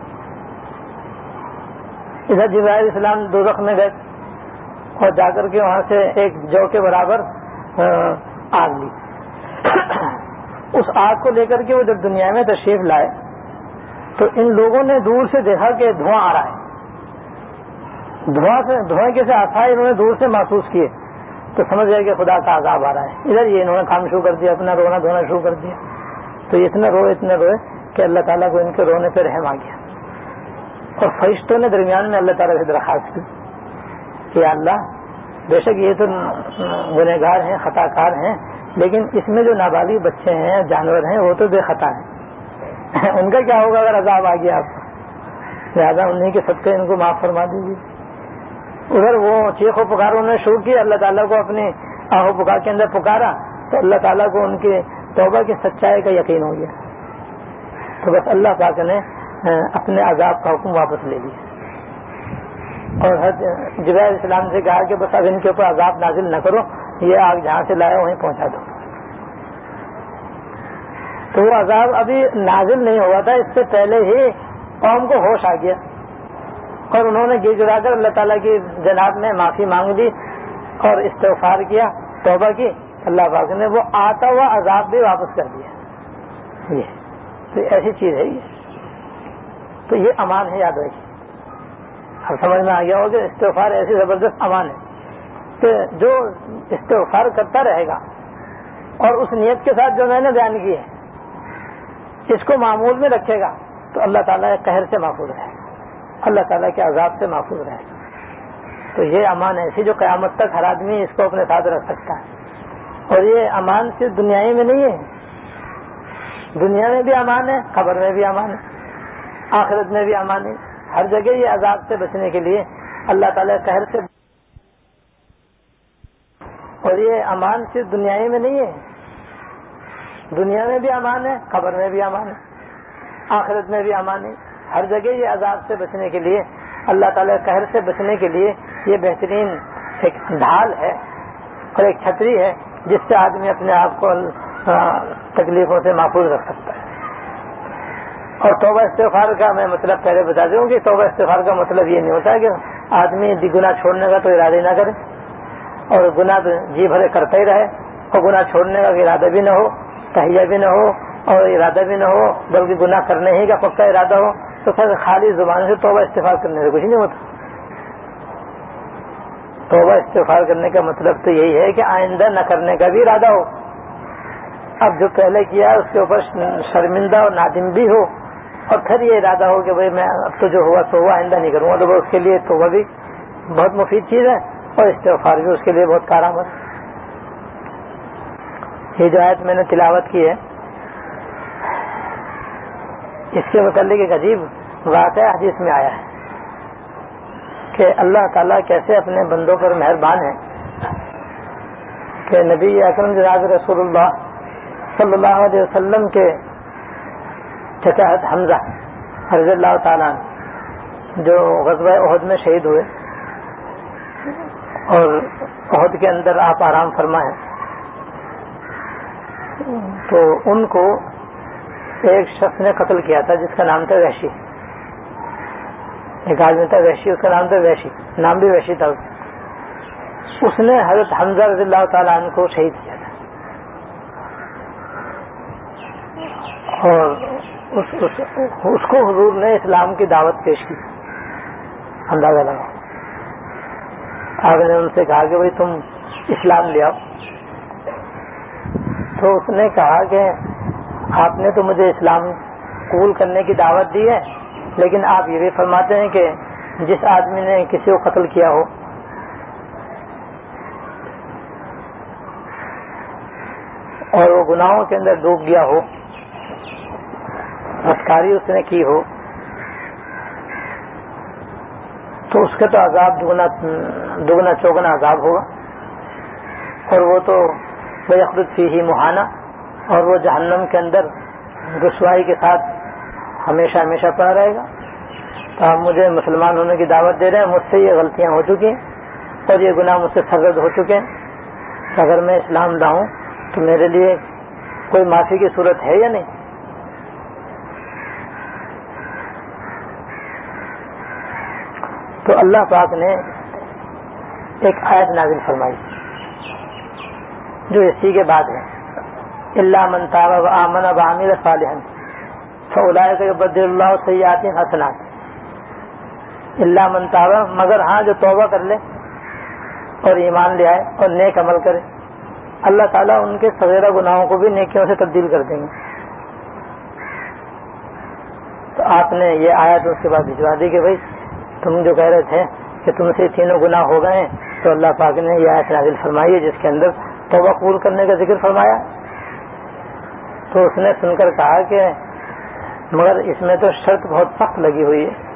ادھر جبرائیل علیہ السلام دوزخ میں گئے اور جا کر کے وہاں سے ایک جو کے برابر آگ لی. اس آگ کو لے کر کے وہ جب دنیا میں تشریف لائے تو ان لوگوں نے دور سے دیکھا کہ دھواں آ رہا ہے, دھواں سے دھوئیں کیسے آتا ہے انہوں نے دور سے محسوس کیے تو سمجھ گئے کہ خدا کا عذاب آ رہا ہے. ادھر یہ انہوں نے کام شروع کر دیا, اپنا رونا دھونا شروع کر دیا. تو اتنا روئے اتنے روئے کہ اللہ تعالیٰ کو ان کے رونے پہ رحم آ گیا اور فرشتوں نے درمیان میں اللہ تعالیٰ سے درخواست کی کہ اللہ بے شک یہ تو گنہگار ہیں, خطا کار ہیں, لیکن اس میں جو نابالغ بچے ہیں جانور ہیں وہ تو بے خطا ہیں, ان کا کیا ہوگا اگر عذاب آ گیا آپ کو, لہٰذا انہیں کے صدقے ان کو معاف فرما دیجیے. ادھر وہ چیخ و پکار انہوں نے شروع کی, اللہ تعالیٰ کو اپنی آہ و پکار کے اندر پکارا تو اللہ تعالیٰ کو ان کی توبہ کی سچائی کا یقین ہو گیا. تو بس اللہ پاک نے اپنے عذاب کا حکم واپس لے لیا اور حضرت جبرائیل علیہ السلام سے کہا کہ بس اب ان کے اوپر عذاب نازل نہ کرو, یہ آگ جہاں سے لایا وہیں پہنچا دو. تو وہ عذاب ابھی نازل نہیں ہوا تھا, اس سے پہلے ہی قوم کو ہوش آ گیا اور انہوں نے گر گرا کر اللہ تعالیٰ کی جناب میں معافی مانگ لی اور استغفار کیا, توبہ کی. اللہ پاک نے وہ آتا ہوا عذاب بھی واپس کر دیا. یہ تو ایسی چیز ہے, یہ تو یہ امان ہے, یاد رکھیے. اب سمجھ میں آ گیا ہو کہ استغفار ایسی زبردست امان ہے کہ جو استغفار کرتا رہے گا اور اس نیت کے ساتھ جو میں نے بیان کی ہے اس کو معمول میں رکھے گا تو اللہ تعالیٰ کے قہر سے محفوظ رہے گا, اللہ تعالیٰ کے عذاب سے محفوظ رہے گا. تو یہ امان ایسی جو قیامت تک ہر آدمی اس کو اپنے ساتھ رکھ سکتا ہے. اور یہ امان صرف دنیائی میں نہیں ہے, دنیا میں بھی امان ہے, قبر میں بھی امان ہے, آخرت میں بھی امان ہے. ہر جگہ یہ عذاب سے بچنے کے لیے اللہ تعالیٰ کے قہر سے. اور یہ امان صرف دنیائی میں نہیں ہے, دنیا میں بھی امان ہے، قبر میں بھی امان ہے، آخرت میں بھی امان ہے. ہر جگہ یہ عذاب سے بچنے کے لیے، اللہ تعالیٰ کے قہر سے بچنے کے لیے یہ بہترین ایک ڈھال ہے اور ایک چھتری ہے جس سے آدمی اپنے آپ کو تکلیفوں سے محفوظ رکھ سکتا ہے. اور توبہ استغفار کا میں مطلب پہلے بتا دوں کہ توبہ استغفار کا مطلب یہ نہیں ہوتا کہ آدمی گناہ چھوڑنے کا تو ارادہ نہ کرے اور گناہ جی بھرے کرتا ہی رہے اور گناہ چھوڑنے کا ارادہ بھی نہ ہو، تہیہ بھی نہ ہو اور ارادہ بھی نہ ہو، بلکہ گناہ کرنے ہی کا پکا ارادہ ہو، تو پھر خالی زبان سے توبہ استغفار کرنے سے کچھ نہیں ہوتا. توبہ استغفار کرنے کا مطلب تو یہی ہے کہ آئندہ نہ کرنے کا بھی ارادہ ہو. اب جو پہلے کیا اس کے اوپر شرمندہ اور نادم بھی ہو، اور پھر یہ ارادہ ہو کہ بھائی میں اب تو جو ہوا تو ہوا، آئندہ نہیں کروں گا، تو اس کے لیے توبہ بھی بہت مفید چیز ہے اور استغفار بھی اس کے لیے بہت کارآمد. یہ جو آیت میں نے تلاوت کی ہے اس کے متعلق ایک عجیب واقعہ حدیث میں آیا ہے کہ اللہ تعالیٰ کیسے اپنے بندوں پر مہربان ہے کہ نبی اکرم جناب رسول اللہ صلی اللہ علیہ وسلم کے چچا حمزہ رضی اللہ تعالیٰ جو غزوہ احد میں شہید ہوئے اور احد کے اندر آپ آرام فرما ہیں، تو ان کو ایک شخص نے قتل کیا تھا جس کا نام تھا وحشی. ایک آدمی تھا وحشی، اس کا نام تھا وحشی، نام بھی وحشی تھا. اس نے حضرت حمزہ رضی اللہ تعالیٰ عنہ کو شہید کیا تھا اور اس, اس, اس کو حضور نے اسلام کی دعوت پیش کی. اندازہ لگا آپ نے ان سے کہا کہ بھائی تم اسلام لے آؤ. تو اس نے کہا کہ آپ نے تو مجھے اسلام قبول کرنے کی دعوت دی ہے، لیکن آپ یہ بھی فرماتے ہیں کہ جس آدمی نے کسی کو قتل کیا ہو اور وہ گناہوں کے اندر ڈوب گیا ہو، بدکاری اس نے کی ہو، تو اس کا تو عذاب دگنا دگنا چوگنا عذاب ہوگا، اور وہ تو وَيَخْلُدْ فِيهِ مُهَانًا، اور وہ جہنم کے اندر رسوائی کے ساتھ ہمیشہ ہمیشہ پڑا رہے گا. تو آپ مجھے مسلمان ہونے کی دعوت دے رہے ہیں، مجھ سے یہ غلطیاں ہو چکی ہیں اور یہ گناہ مجھ سے سرزد ہو چکے ہیں. اگر میں اسلام لاؤں تو میرے لیے کوئی معافی کی صورت ہے یا نہیں؟ تو اللہ پاک نے ایک آیت نازل فرمائی جو اسی کے بعد ہے، الا من تاب وآمن وعمل صالحا فاولئک یبدل اللہ سیئاتہم حسنات. الا من تاب، مگر ہاں جو توبہ کر لے اور ایمان لے آئے اور نیک عمل کرے، اللہ تعالیٰ ان کے صغیرہ گناہوں کو بھی نیکیوں سے تبدیل کر دیں گے. تو آپ نے یہ آیت اس کے بعد بھجوا دی کہ بھائی تم جو کہہ رہے تھے کہ تم سے تینوں گناہ ہو گئے ہیں، تو اللہ پاک نے یہ آیت نازل فرمائی ہے جس کے اندر توبہ قبول کرنے کا ذکر فرمایا. تو اس نے سن کر کہا کہ مگر اس میں تو شرط بہت سخت لگی ہوئی ہے،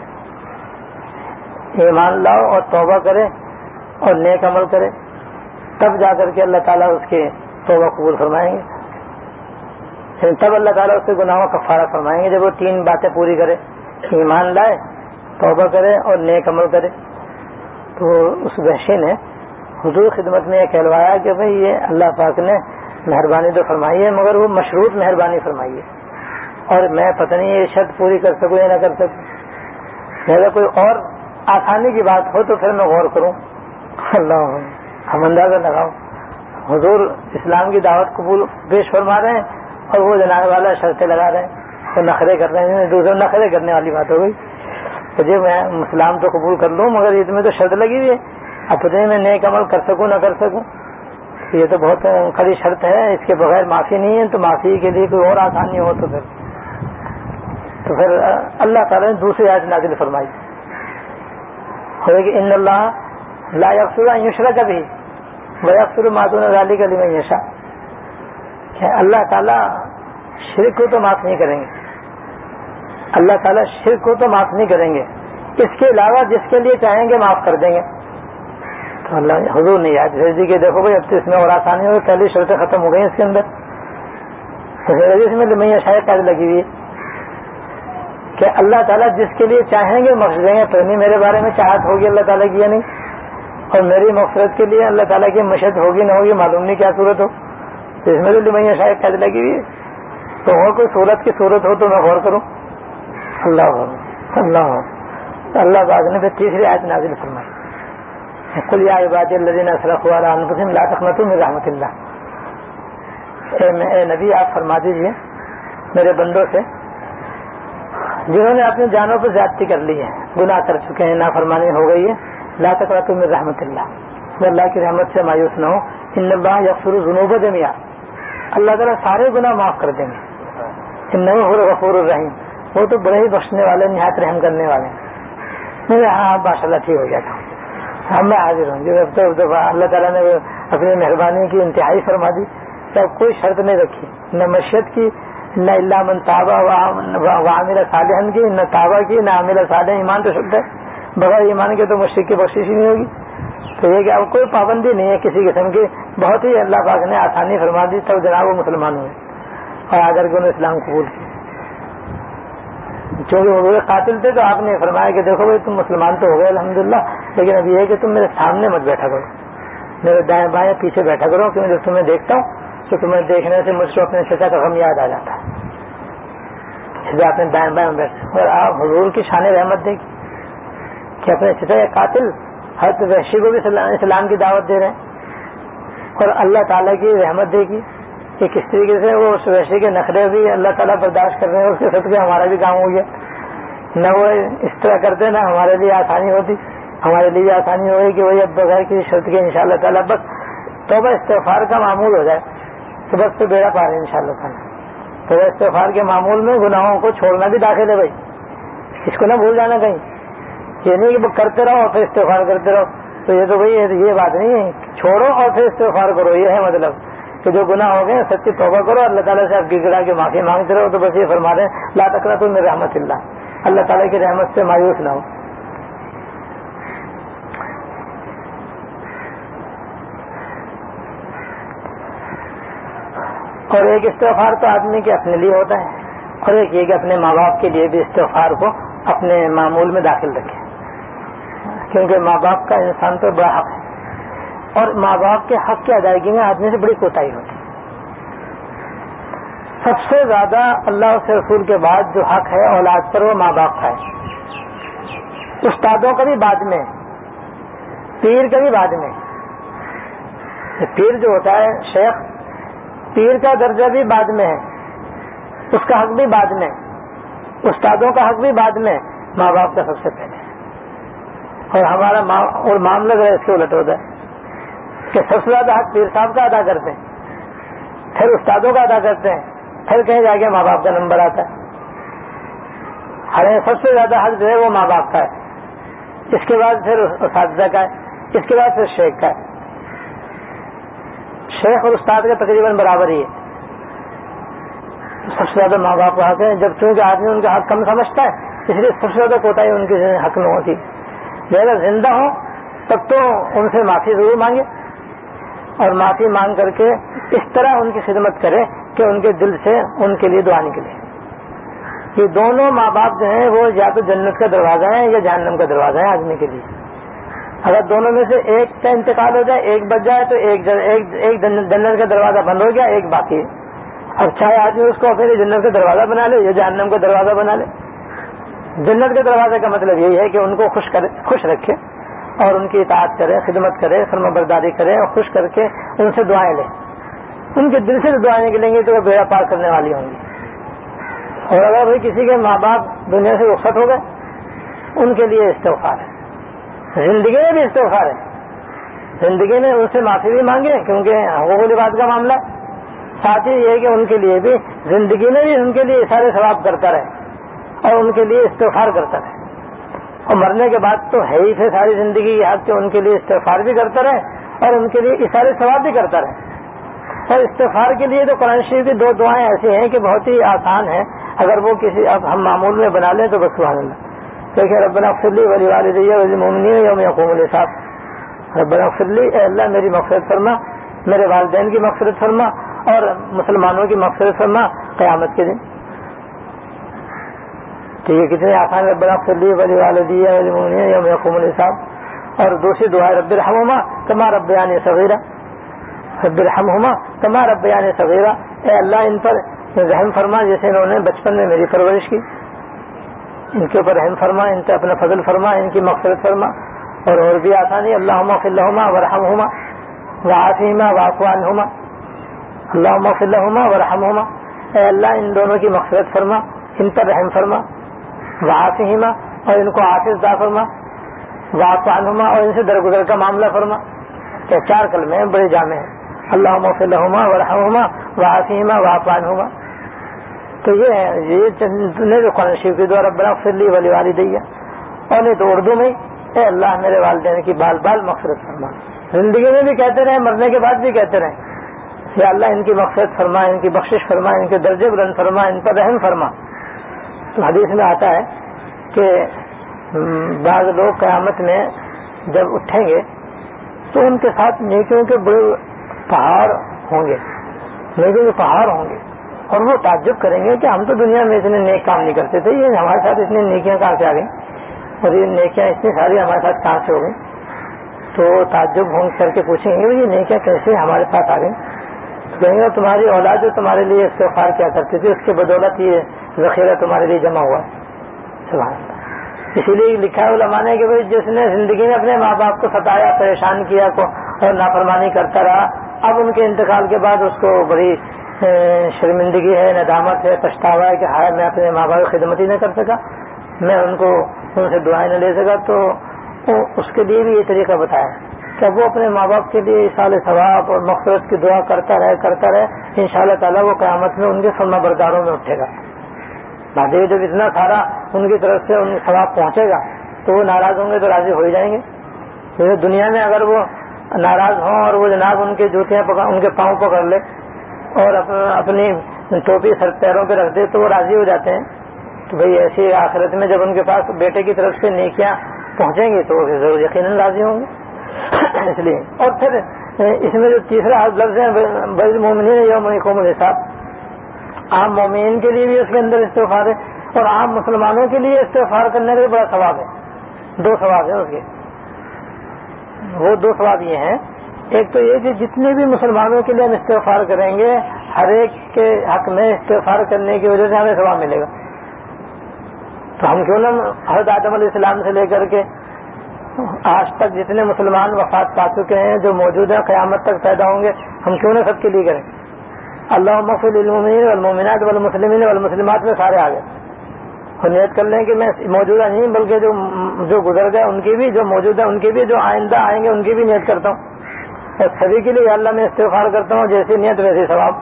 ایمان لاؤ اور توبہ کرے اور نیک عمل کرے، تب جا کر کے اللہ تعالیٰ اس کے توبہ قبول فرمائیں گے. تب اللہ تعالیٰ اس کے گناہوں کا کفارہ فرمائیں گے جب وہ تین باتیں پوری کرے، ایمان لائے، توبہ کرے اور نیک عمل کرے. تو اس وحشی نے حضور خدمت میں یہ کہلوایا کہ بھئی یہ اللہ پاک نے مہربانی تو فرمائی ہے مگر وہ مشروط مہربانی فرمائی ہے، اور میں پتہ نہیں یہ شرط پوری کر سکوں یا نہ کر سکوں. اگر کوئی اور آسانی کی بات ہو تو پھر میں غور کروں. اللہ، ہم اندازہ لگاؤ حضور اسلام کی دعوت قبول پیش فرما رہے ہیں اور وہ جناب والا شرطیں لگا رہے ہیں، وہ نخرے کر رہے ہیں. دوسرے نخرے کرنے والی بات ہو گئی کہ جی میں اسلام تو قبول کر لوں مگر اس میں تو شرط لگی ہوئی ہے، اب پتہ نہیں میں نیک عمل کر سکوں نہ کر سکوں. یہ تو بہت کڑی شرط ہے، اس کے بغیر معافی نہیں ہے. تو معافی کے لیے کوئی اور آسانی ہو تو پھر تو پھر اللہ تعالیٰ نے دوسری آیت نازل فرمائی کہ ان اللہ لا یغفر ان یشرک بہ ویغفر ما دون ذلک لمن یشاء، کہ اللہ تعالیٰ شرک کو تو معاف نہیں کریں گے، اللہ تعالیٰ شرک کو تو معاف نہیں کریں گے، اس کے علاوہ جس کے لیے چاہیں گے معاف کر دیں گے. تو اللہ حضور نے یاد بھیج دی کہ دیکھو بھائی اب تو اس میں اور آسانی ہوگی، پہلی شرطیں ختم ہو گئی اس کے اندر. اس میں لمحہ شاید قید لگی ہوئی کہ اللہ تعالیٰ جس کے لیے چاہیں گے مغفرت دیں گے. تو نہیں میرے بارے میں چاہت ہوگی اللہ تعالیٰ کی یا نہیں, اور میری مغفرت کے لیے اللہ تعالیٰ کی مشیت ہوگی نہ ہوگی معلوم نہیں کیا صورت ہو. تو اس میں تو لمحہ شاید قید لگی ہوئی ہے. تو اور کوئی صورت کی صورت ہو تو میں غور کروں. اللہ اللہ اللہ پاک نے پھر تیسری آیت نازل فرمائی, قل یا عبادی الذین اسرفوا علی انفسہم لا تقنطوا من رحمۃ اللہ. اے نبی آپ فرما دیجیے میرے بندوں سے جنہوں نے اپنی جانوں پر زیادتی کر لی ہے, گناہ کر چکے ہیں, نافرمانی ہو گئی ہے, لا تقنطوا من رحمۃ اللہ, وہ اللہ کی رحمت سے مایوس نہ ہو. ان اللہ یغفر الذنوب جميعا, اللہ تعالیٰ سارے گناہ معاف کر دیں گے. انہ هو الغفور الرحیم, وہ تو بڑے ہی بخشنے والے نہایت رحم کرنے والے ہیں. میں ہاں ماشاء اللہ ٹھیک ہو گیا تھا, ہم میں حاضر ہوں. جو تو اللہ تعالیٰ نے اپنی مہربانی کی انتہائی فرما دی, تب کوئی شرط نہیں رکھی, نہ مشیت کی, نہ اللہ من تابہ وعامل صالحا کی, نہ تابہ کی, نہ عامل صالح. ایمان تو شرط ہے, بغیر ایمان کے تو مشرک کی بخشش ہی نہیں ہوگی. تو یہ کہ اب کوئی پابندی نہیں ہے کسی قسم کی, بہت ہی اللہ پاک نے آسانی فرما دی. تب جناب وہ مسلمان ہوئے اور آ کر کے انہوں نے اسلام قبول کیا. چونکہ وہ قاتل تھے تو آپ نے فرمایا کہ دیکھو بھائی تم مسلمان تو ہو گئے الحمدللہ, لیکن اب یہ ہے کہ تم میرے سامنے مت بیٹھا کرو, میرے دائیں بائیں پیچھے بیٹھا کرو, کیونکہ جب تمہیں دیکھتا ہوں تو تمہیں دیکھنے سے مجھ کو اپنے چچا کا غم یاد آ جاتا ہے, اس لیے اپنے دائیں بائیں بیٹھے. اور آپ حضور کی شان رحمت دے گی کہ اپنے چچا کا قاتل حضرت وحشی کو بھی اسلام کی دعوت دے رہے ہیں, اور اللہ تعالیٰ کی رحمت دے گی کہ کس طریقے سے وہ اس وحشی کے نخرے بھی اللہ تعالیٰ برداشت کر رہے ہیں. اس کے صدقے ہمارا بھی کام ہو گیا, نہ وہ اس طرح کرتے نہ ہمارے لیے آسانی ہوتی. ہمارے لیے آسانی ہوئی کہ وہی اب بغیر کسی شرط کے ان شاء اللہ تعالیٰ بس توبہ استغفار کا معمول ہو جائے تو بس تو بیڑا پار ہے ان شاء اللہ تعالیٰ. توبہ استغفار کے معمول میں گناہوں کو چھوڑنا بھی داخل ہے بھائی, اس کو نہ بھول جانا کہیں. یہ نہیں کہ کرتے رہو اور پھر استغفار کرتے رہو, تو یہ تو بھائی یہ بات نہیں ہے. چھوڑو اور پھر استغفار کرو, یہ ہے مطلب کہ جو گناہ ہو گئے سچی توبہ کرو, اللہ تعالیٰ سے آپ گڑ گڑا کے معافی مانگتے رہو. تو بس یہ فرما رہے ہیں لا تقنطوا من رحمت اللہ, اللہ تعالیٰ کی رحمت سے مایوس نہ ہو. اور ایک استغفار تو آدمی کے اپنے لیے ہوتا ہے, اور ایک یہ کہ اپنے ماں باپ کے لیے بھی استغفار کو اپنے معمول میں داخل رکھے, کیونکہ ماں باپ کا انسان تو بڑا حق ہے, اور ماں باپ کے حق کی ادائیگی میں آدمی سے بڑی کوتاہی ہوتی ہے. سب سے زیادہ اللہ کے رسول کے بعد جو حق ہے اولاد پر وہ ماں باپ کا ہے. استادوں کا بھی بعد میں, پیر کا بھی بعد میں. پیر جو ہوتا ہے شیخ, پیر کا درجہ بھی بعد میں ہے, اس کا حق بھی بعد میں, استادوں کا حق بھی بعد میں, ماں باپ کا سب سے پہلے. اور ہمارا اور معاملہ جو ہے اس کے الٹ ہوتا ہے کہ سب سے زیادہ حق پیر صاحب کا ادا کرتے ہیں, پھر استادوں کا ادا کرتے ہیں, پھر کہیں جا کے ماں باپ کا نمبر آتا ہے. ہمیں سب سے زیادہ حق جو ہے وہ ماں باپ کا ہے, اس کے بعد پھر اساتذہ کا ہے, اس کے بعد پھر شیخ کا ہے. شیخ اور استاد کا تقریباً برابر ہی ہے. سب سے زیادہ ماں باپ کا حق ہے, جب چونکہ آدمی ان کا حق کم سمجھتا ہے اس لیے سب سے زیادہ کوتاہی ان کے حق میں ہوتی ہے. اگر زندہ ہوں تب تو ان سے معافی ضرور مانگے, اور معافی مانگ کر کے اس طرح ان کی خدمت کرے کہ ان کے دل سے ان کے لیے دعا نکلے. یہ دونوں ماں باپ جو ہیں وہ یا تو جنت کا دروازہ ہے یا جہنم کا دروازہ ہے آدمی کے لیے. اگر دونوں میں سے ایک کا انتقال ہو جائے, ایک بچ جائے, تو ایک ایک جنت کا دروازہ بند ہو گیا, ایک باقی ہے. اب چاہے آدمی اس کو پھر جنت کا دروازہ بنا لے یا جہنم کا دروازہ بنا لے. جنت کے دروازے کا مطلب یہی ہے کہ ان کو خوش کرے, خوش رکھے اور ان کی اطاعت کرے, خدمت کرے, فرما برداری کرے, اور خوش کر کے ان سے دعائیں لے. ان کے دل سے دعائیں نکلیں گی تو وہ بیڑا پار کرنے والی ہوں گی. اور اگر بھائی کسی کے ماں باپ دنیا سے رخصت ہو گئے, ان کے لیے استغفار ہے, زندگی میں بھی استغفار ہے. زندگی میں ان سے معافی بھی مانگے کیونکہ حقوق العباد کا معاملہ, ساتھ ہی یہ کہ ان کے لیے بھی زندگی میں بھی ان کے لیے اشارے ثواب کرتا رہے اور ان کے لیے استغفار کرتا رہے. اور مرنے کے بعد تو ہے ہی پھر ساری زندگی یہ حق کہ ان کے لیے استغفار بھی کرتا رہے اور ان کے لیے اشارے ثواب بھی کرتا رہے. اور استغفار کے لیے تو قرآن شریف کی دو دعائیں ایسی ہیں کہ بہت ہی آسان ہیں, اگر وہ کسی اب ہم معمول میں بنا لیں تو بس سبحان اللہ. دیکھیں ربنا اغفر لی ولوالدی وللمؤمنین یوم یقوم الحساب. ربنا اغفر لی, اے اللہ میری مغفرت فرما, میرے والدین کی مغفرت فرما, اور مسلمانوں کی مغفرت فرما قیامت کے دن. تو یہ کتنے آسان ربنا اغفر لی ولوالدی وللمؤمنین یوم یقوم الحساب. اور دوسری دعا رب ارحمہما کما ربیانی صغیرا، رب ارحمہما کما ربیانی صغیرا، اے اللہ ان پر رحم فرما جیسے انہوں نے بچپن میں میری پرورش کی، ان کے اوپر رحم فرما، ان پہ اپنا فضل فرما، ان کی مغفرت فرما. اور اور بھی آسانی اللہم اغفر لہما وارحمہما وعافہما واعف عنہما، اللہم اغفر لہما وارحمہما، اے اللہ ان دونوں کی مغفرت فرما، ان پر رحم فرما، وعافہما اور ان کو عافیت عطا فرما، واعف عنہما اور ان سے درگزر کا معاملہ فرما. کہ چار کلمے ہیں بڑے جامع ہیں، اللہم اغفر لہما وارحمہما وعافہما واعف عنہما. تو یہ ہے یہ نے جو قرآن شریف کی دعا ربنا اغفر لی ولوالدی، اور نہیں تو اردو میں اے اللہ میرے والدین کی بال بال مغفرت فرما. زندگی میں بھی کہتے رہے، مرنے کے بعد بھی کہتے رہے یا اللہ ان کی مغفرت فرما، ان کی بخشش فرما، ان کے درجے بلند فرما، ان پر رحم فرما. تو حدیث میں آتا ہے کہ بعض لوگ قیامت میں جب اٹھیں گے تو ان کے ساتھ نیکیوں کے بڑے پہاڑ ہوں گے، نیکیوں کے پہاڑ ہوں گے، اور وہ تعجب کریں گے کہ ہم تو دنیا میں اتنے نیک کام نہیں کرتے تھے، یہ ہمارے ساتھ اتنی نیکیاں کہاں سے آ گئیں، اور یہ نیکیاں اتنی ساری ہمارے ساتھ کہاں سے ہو گئیں. تو تعجب ہوں کر کے پوچھیں گے یہ نیکیاں کیسے ہمارے پاس آ گئیں. تو کہیں گے تمہاری اولاد جو تمہارے لیے استغفار کیا کرتی تھی اس کے بدولت یہ ذخیرہ تمہارے لیے جمع ہوا ہے. سبحان اللہ. اسی لیے لکھا ہے علماء نے کہ بھائی جس نے زندگی میں اپنے ماں باپ کو ستایا، پریشان کیا کو اور نافرمانی کرتا رہا، اب ان کے انتقال کے بعد اس کو بڑی شرمندگی ہے، ندامت ہے، پچھتاوا ہے کہ ہائے میں اپنے ماں باپ کی خدمت ہی نہ کر سکا، میں ان کو ان سے دعائیں نہ لے سکا. تو اس کے لیے بھی یہ طریقہ بتایا کہ وہ اپنے ماں باپ کے لیے اصال ثواب اور مغفرت کی دعا کرتا رہے کرتا رہے ان شاء اللہ تعالیٰ وہ قیامت میں ان کے فرما برداروں میں اٹھے گا. بعد جب اتنا سارا ان کی طرف سے ان ثواب پہنچے گا تو وہ ناراض ہوں گے تو راضی ہو ہی جائیں گے. جیسے دنیا میں اگر وہ ناراض ہوں اور وہ جناب ان کے جوتیاں پکڑ ان کے پاؤں پکڑ لے اور اپنی ٹوپی سر پیروں پہ رکھ دے تو وہ راضی ہو جاتے ہیں. تو بھئی ایسی آخرت میں جب ان کے پاس بیٹے کی طرف سے نیکیاں پہنچیں گی تو وہ ضرور یقیناً راضی ہوں گے. اس لیے اور پھر اس میں جو تیسرا لفظ ہے بل مومنین یوم یقوم الحساب، عام مومنین کے لیے بھی اس کے اندر استغفار ہے اور عام مسلمانوں کے لیے استغفار کرنے کا بھی بڑا ثواب ہے. دو ثواب ہیں اس کے. وہ دو ثواب یہ ہیں، ایک تو یہ کہ جتنے بھی مسلمانوں کے لیے ہم استغفار کریں گے ہر ایک کے حق میں استغفار کرنے کی وجہ سے ہمیں ثواب ملے گا. تو ہم کیوں نہ حضرت آدم علیہ السلام سے لے کر کے آج تک جتنے مسلمان وفات پا چکے ہیں جو موجود ہیں قیامت تک پیدا ہوں گے ہم کیوں نہ سب کے لیے کریں. اللہم اغفر للمؤمنین والمؤمنات والمسلمین والمسلمات میں سارے آ گئے. اور نیت کر لیں کہ میں موجودہ نہیں بلکہ جو جو گزر گئے ان کی بھی، جو موجودہ ان کی بھی، جو آئندہ آئیں گے ان کی بھی نیت کرتا ہوں. اور سبھی کے لیے اللہ میں استغفار کرتا ہوں، جیسی نیت ویسے ثواب.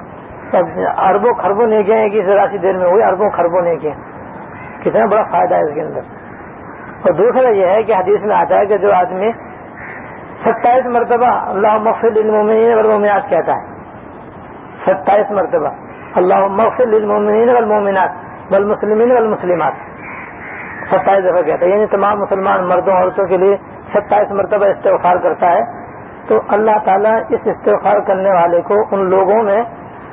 اربوں خربوں نیکیاں ایک ہی ذرا سی دیر میں ہوئی، اربوں خربوں نیکیاں، کتنا بڑا فائدہ ہے اس کے اندر. اور دوسرا یہ ہے کہ حدیث میں آتا ہے کہ جو آدمی ستائیس مرتبہ اللہم اغفر للمؤمنین والمؤمنات کہتا ہے، ستائیس مرتبہ اللہم اغفر للمؤمنین والمؤمنات والمسلمین والمسلمات، ستائیس دفعہ کہتا ہے، یعنی تمام مسلمان مردوں عورتوں کے لیے ستائیس مرتبہ استغفار کرتا ہے. تو اللہ تعالیٰ اس استغفار کرنے والے کو ان لوگوں میں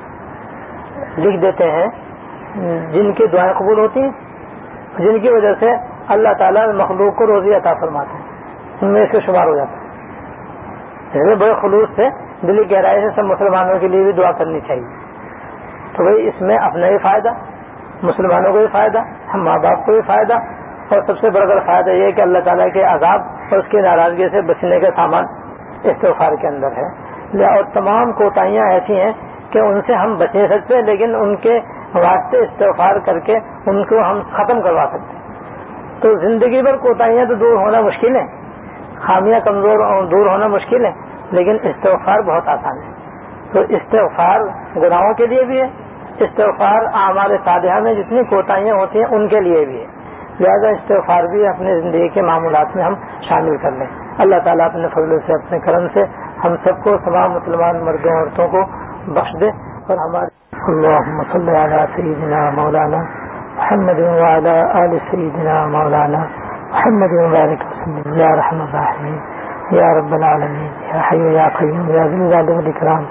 لکھ دیتے ہیں جن کی دعائیں قبول ہوتی ہیں، جن کی وجہ سے اللہ تعالیٰ مخلوق کو روزی عطا فرماتے ہیں، ان میں اس کا شمار ہو جاتا ہے. بڑے خلوص سے دلی گہرائی سے سب مسلمانوں کے لیے بھی دعا کرنی چاہیے. تو بھائی اس میں اپنا بھی فائدہ، مسلمانوں کو بھی فائدہ، ہم ماں باپ کو بھی فائدہ، اور سب سے بڑا بڑا فائدہ یہ ہے کہ اللہ تعالیٰ کے عذاب اور اس کی ناراضگی سے بچنے کا سامان استغفار کے اندر ہے. اور تمام کوتاہیاں ایسی ہیں کہ ان سے ہم بچ نہیں سکتے لیکن ان کے واسطے استغفار کر کے ان کو ہم ختم کروا سکتے ہیں. تو زندگی بھر کوتاہیاں تو دور ہونا مشکل ہے، خامیاں کمزور دور ہونا مشکل ہے، لیکن استغفار بہت آسان ہے. تو استغفار گناہوں کے لیے بھی ہے، استغفار اعمال صالحہ میں جتنی کوتاہیاں ہوتی ہیں ان کے لیے بھی ہے. لہذا استغفار بھی اپنے زندگی کے معمولات میں ہم شامل کر لیں. اللہ تعالیٰ اپنے فضل سے اپنے کرم سے ہم سب کو تمام مسلمان مردوں عورتوں کو بخش دے. اور ہمارے اللہم صلی علی سیدنا مولانا محمد وعلی آل سیدنا مولانا محمد وبارک وسلم یا رحمن الرحیم یا رب العالمین یا حی یا قیوم یا ذی الجلال والاکرام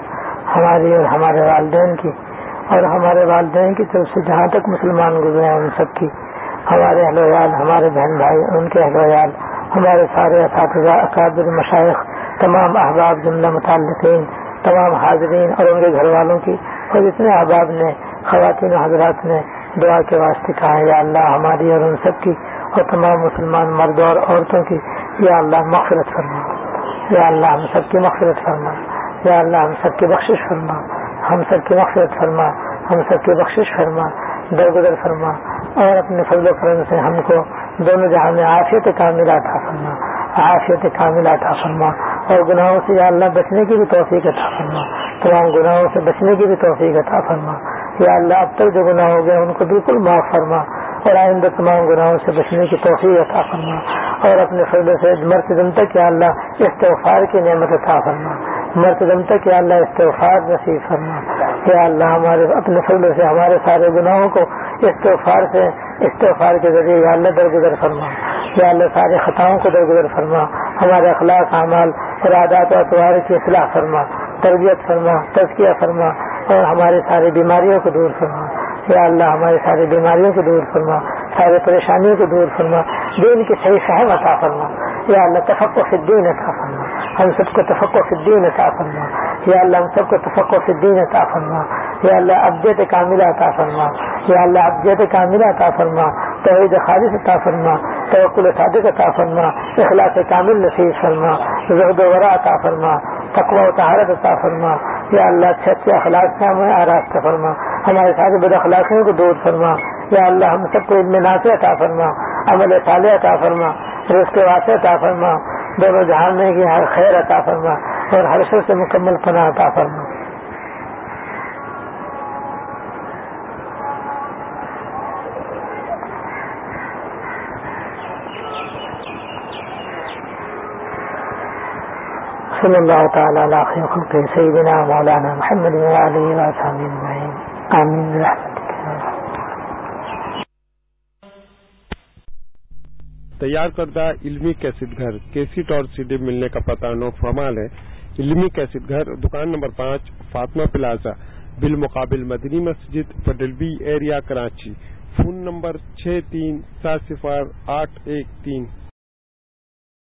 ہماری اور ہمارے والدین کی، اور ہمارے والدین کی طرف سے جہاں تک مسلمان گزرے ہیں ان سب کی، ہمارے اہل ویال، ہمارے بہن بھائی، ان کے اہل ویال، ہمارے سارے اساتذہ، اکابر، مشائخ، تمام احباب، جملہ متعلقین، تمام حاضرین اور ان کے گھر والوں کی، اور جتنے احباب نے، خواتین و حضرات نے دعا کے واسطے کہا ہے، یا اللہ ہماری اور ان سب کی اور تمام مسلمان مرد اور عورتوں کی یا اللہ مغفرت فرما، یا اللہ ہم سب کی مغفرت فرما، یا اللہ ہم سب کی بخشش فرما، ہم سب کی مغفرت فرما، ہم سب کی بخشش فرما، درگزر فرما، اور اپنے فضل و کرم سے ہم کو دونوں جہاں میں عافیت کاملہ عطا فرما، عافیت کاملہ عطا فرما، اور گناہوں سے یا اللہ بچنے کی بھی توفیق عطا فرما، تمام گناہوں سے بچنے کی بھی توفیق عطا فرما، یا اللہ اب تک جو گناہ ہو گئے ان کو بالکل معاف فرما، اور آئندہ تمام گناہوں سے بچنے کی توفیق عطا فرما، اور اپنے فضل سے مرتدم تک یا اللہ استغفار کی نعمت عطا فرما، مرتدم تک یا اللہ استغفار نصیب فرما، یا اللہ ہمارے اپنے فضل سے ہمارے سارے گناہوں کو استغفار سے استغفار کے ذریعے یا اللہ درگزر فرما، یا اللہ سارے خطاؤں کو درگزر فرما، ہمارے اخلاق، اعمال اور عادات و اطوار کی اصلاح فرما، تربیت فرما، تزکیہ فرما، اور ہماری ساری بیماریوں کو دور فرما، یا اللہ ہماری ساری بیماریوں کو دور فرما، ساری پریشانیوں کو دور فرما، دین کی صحیح فہم عطا فرما، یا اللہ تفقہ فی الدین عطا فرما، ہم سب کو تفقہ فی الدین عطا فرما، یا اللہ ہم سب کو تفقہ فی الدین عطا فرما، یا اللہ ابدیت کاملہ عطا فرما، یا اللہ ابدیت کاملہ عطا فرما، توحید خالص عطا فرما، توکل صادق عطا فرما، اخلاص کامل نصیب فرما، زہد و ورع عطا فرما، تقوی و طہارت عطا فرما، یا اللہ اچھے اچھے اخلاق سے ہمیں آراستہ فرما، ہمارے سارے بد اخلاقیوں کو دور فرما، یا اللہ ہم سب کو علم نافع عطا فرما، عمل صالح عطا فرما، رزق واسع عطا فرما، دونوں جہان میں کی ہر خیر عطا فرما، اور ہر شر سے مکمل پناہ عطا فرما۔ صلی اللہ تعالی علی خیر خلق سیدنا مولانا محمد وعلى آله وصحبه اجمعین، آمین برحمتک۔ تیار کردہ علمی کیسٹ گھر کیسٹ اور سی ڈی ملنے کا پتہ نو فرمال ہے۔ علمی کیسٹ گھر، دکان نمبر پانچ، فاطمہ پلازا، بالمقابل مدنی مسجد، پڈل بی ایریا، کراچی۔ فون نمبر چھ تین سات صفر آٹھ ایک تین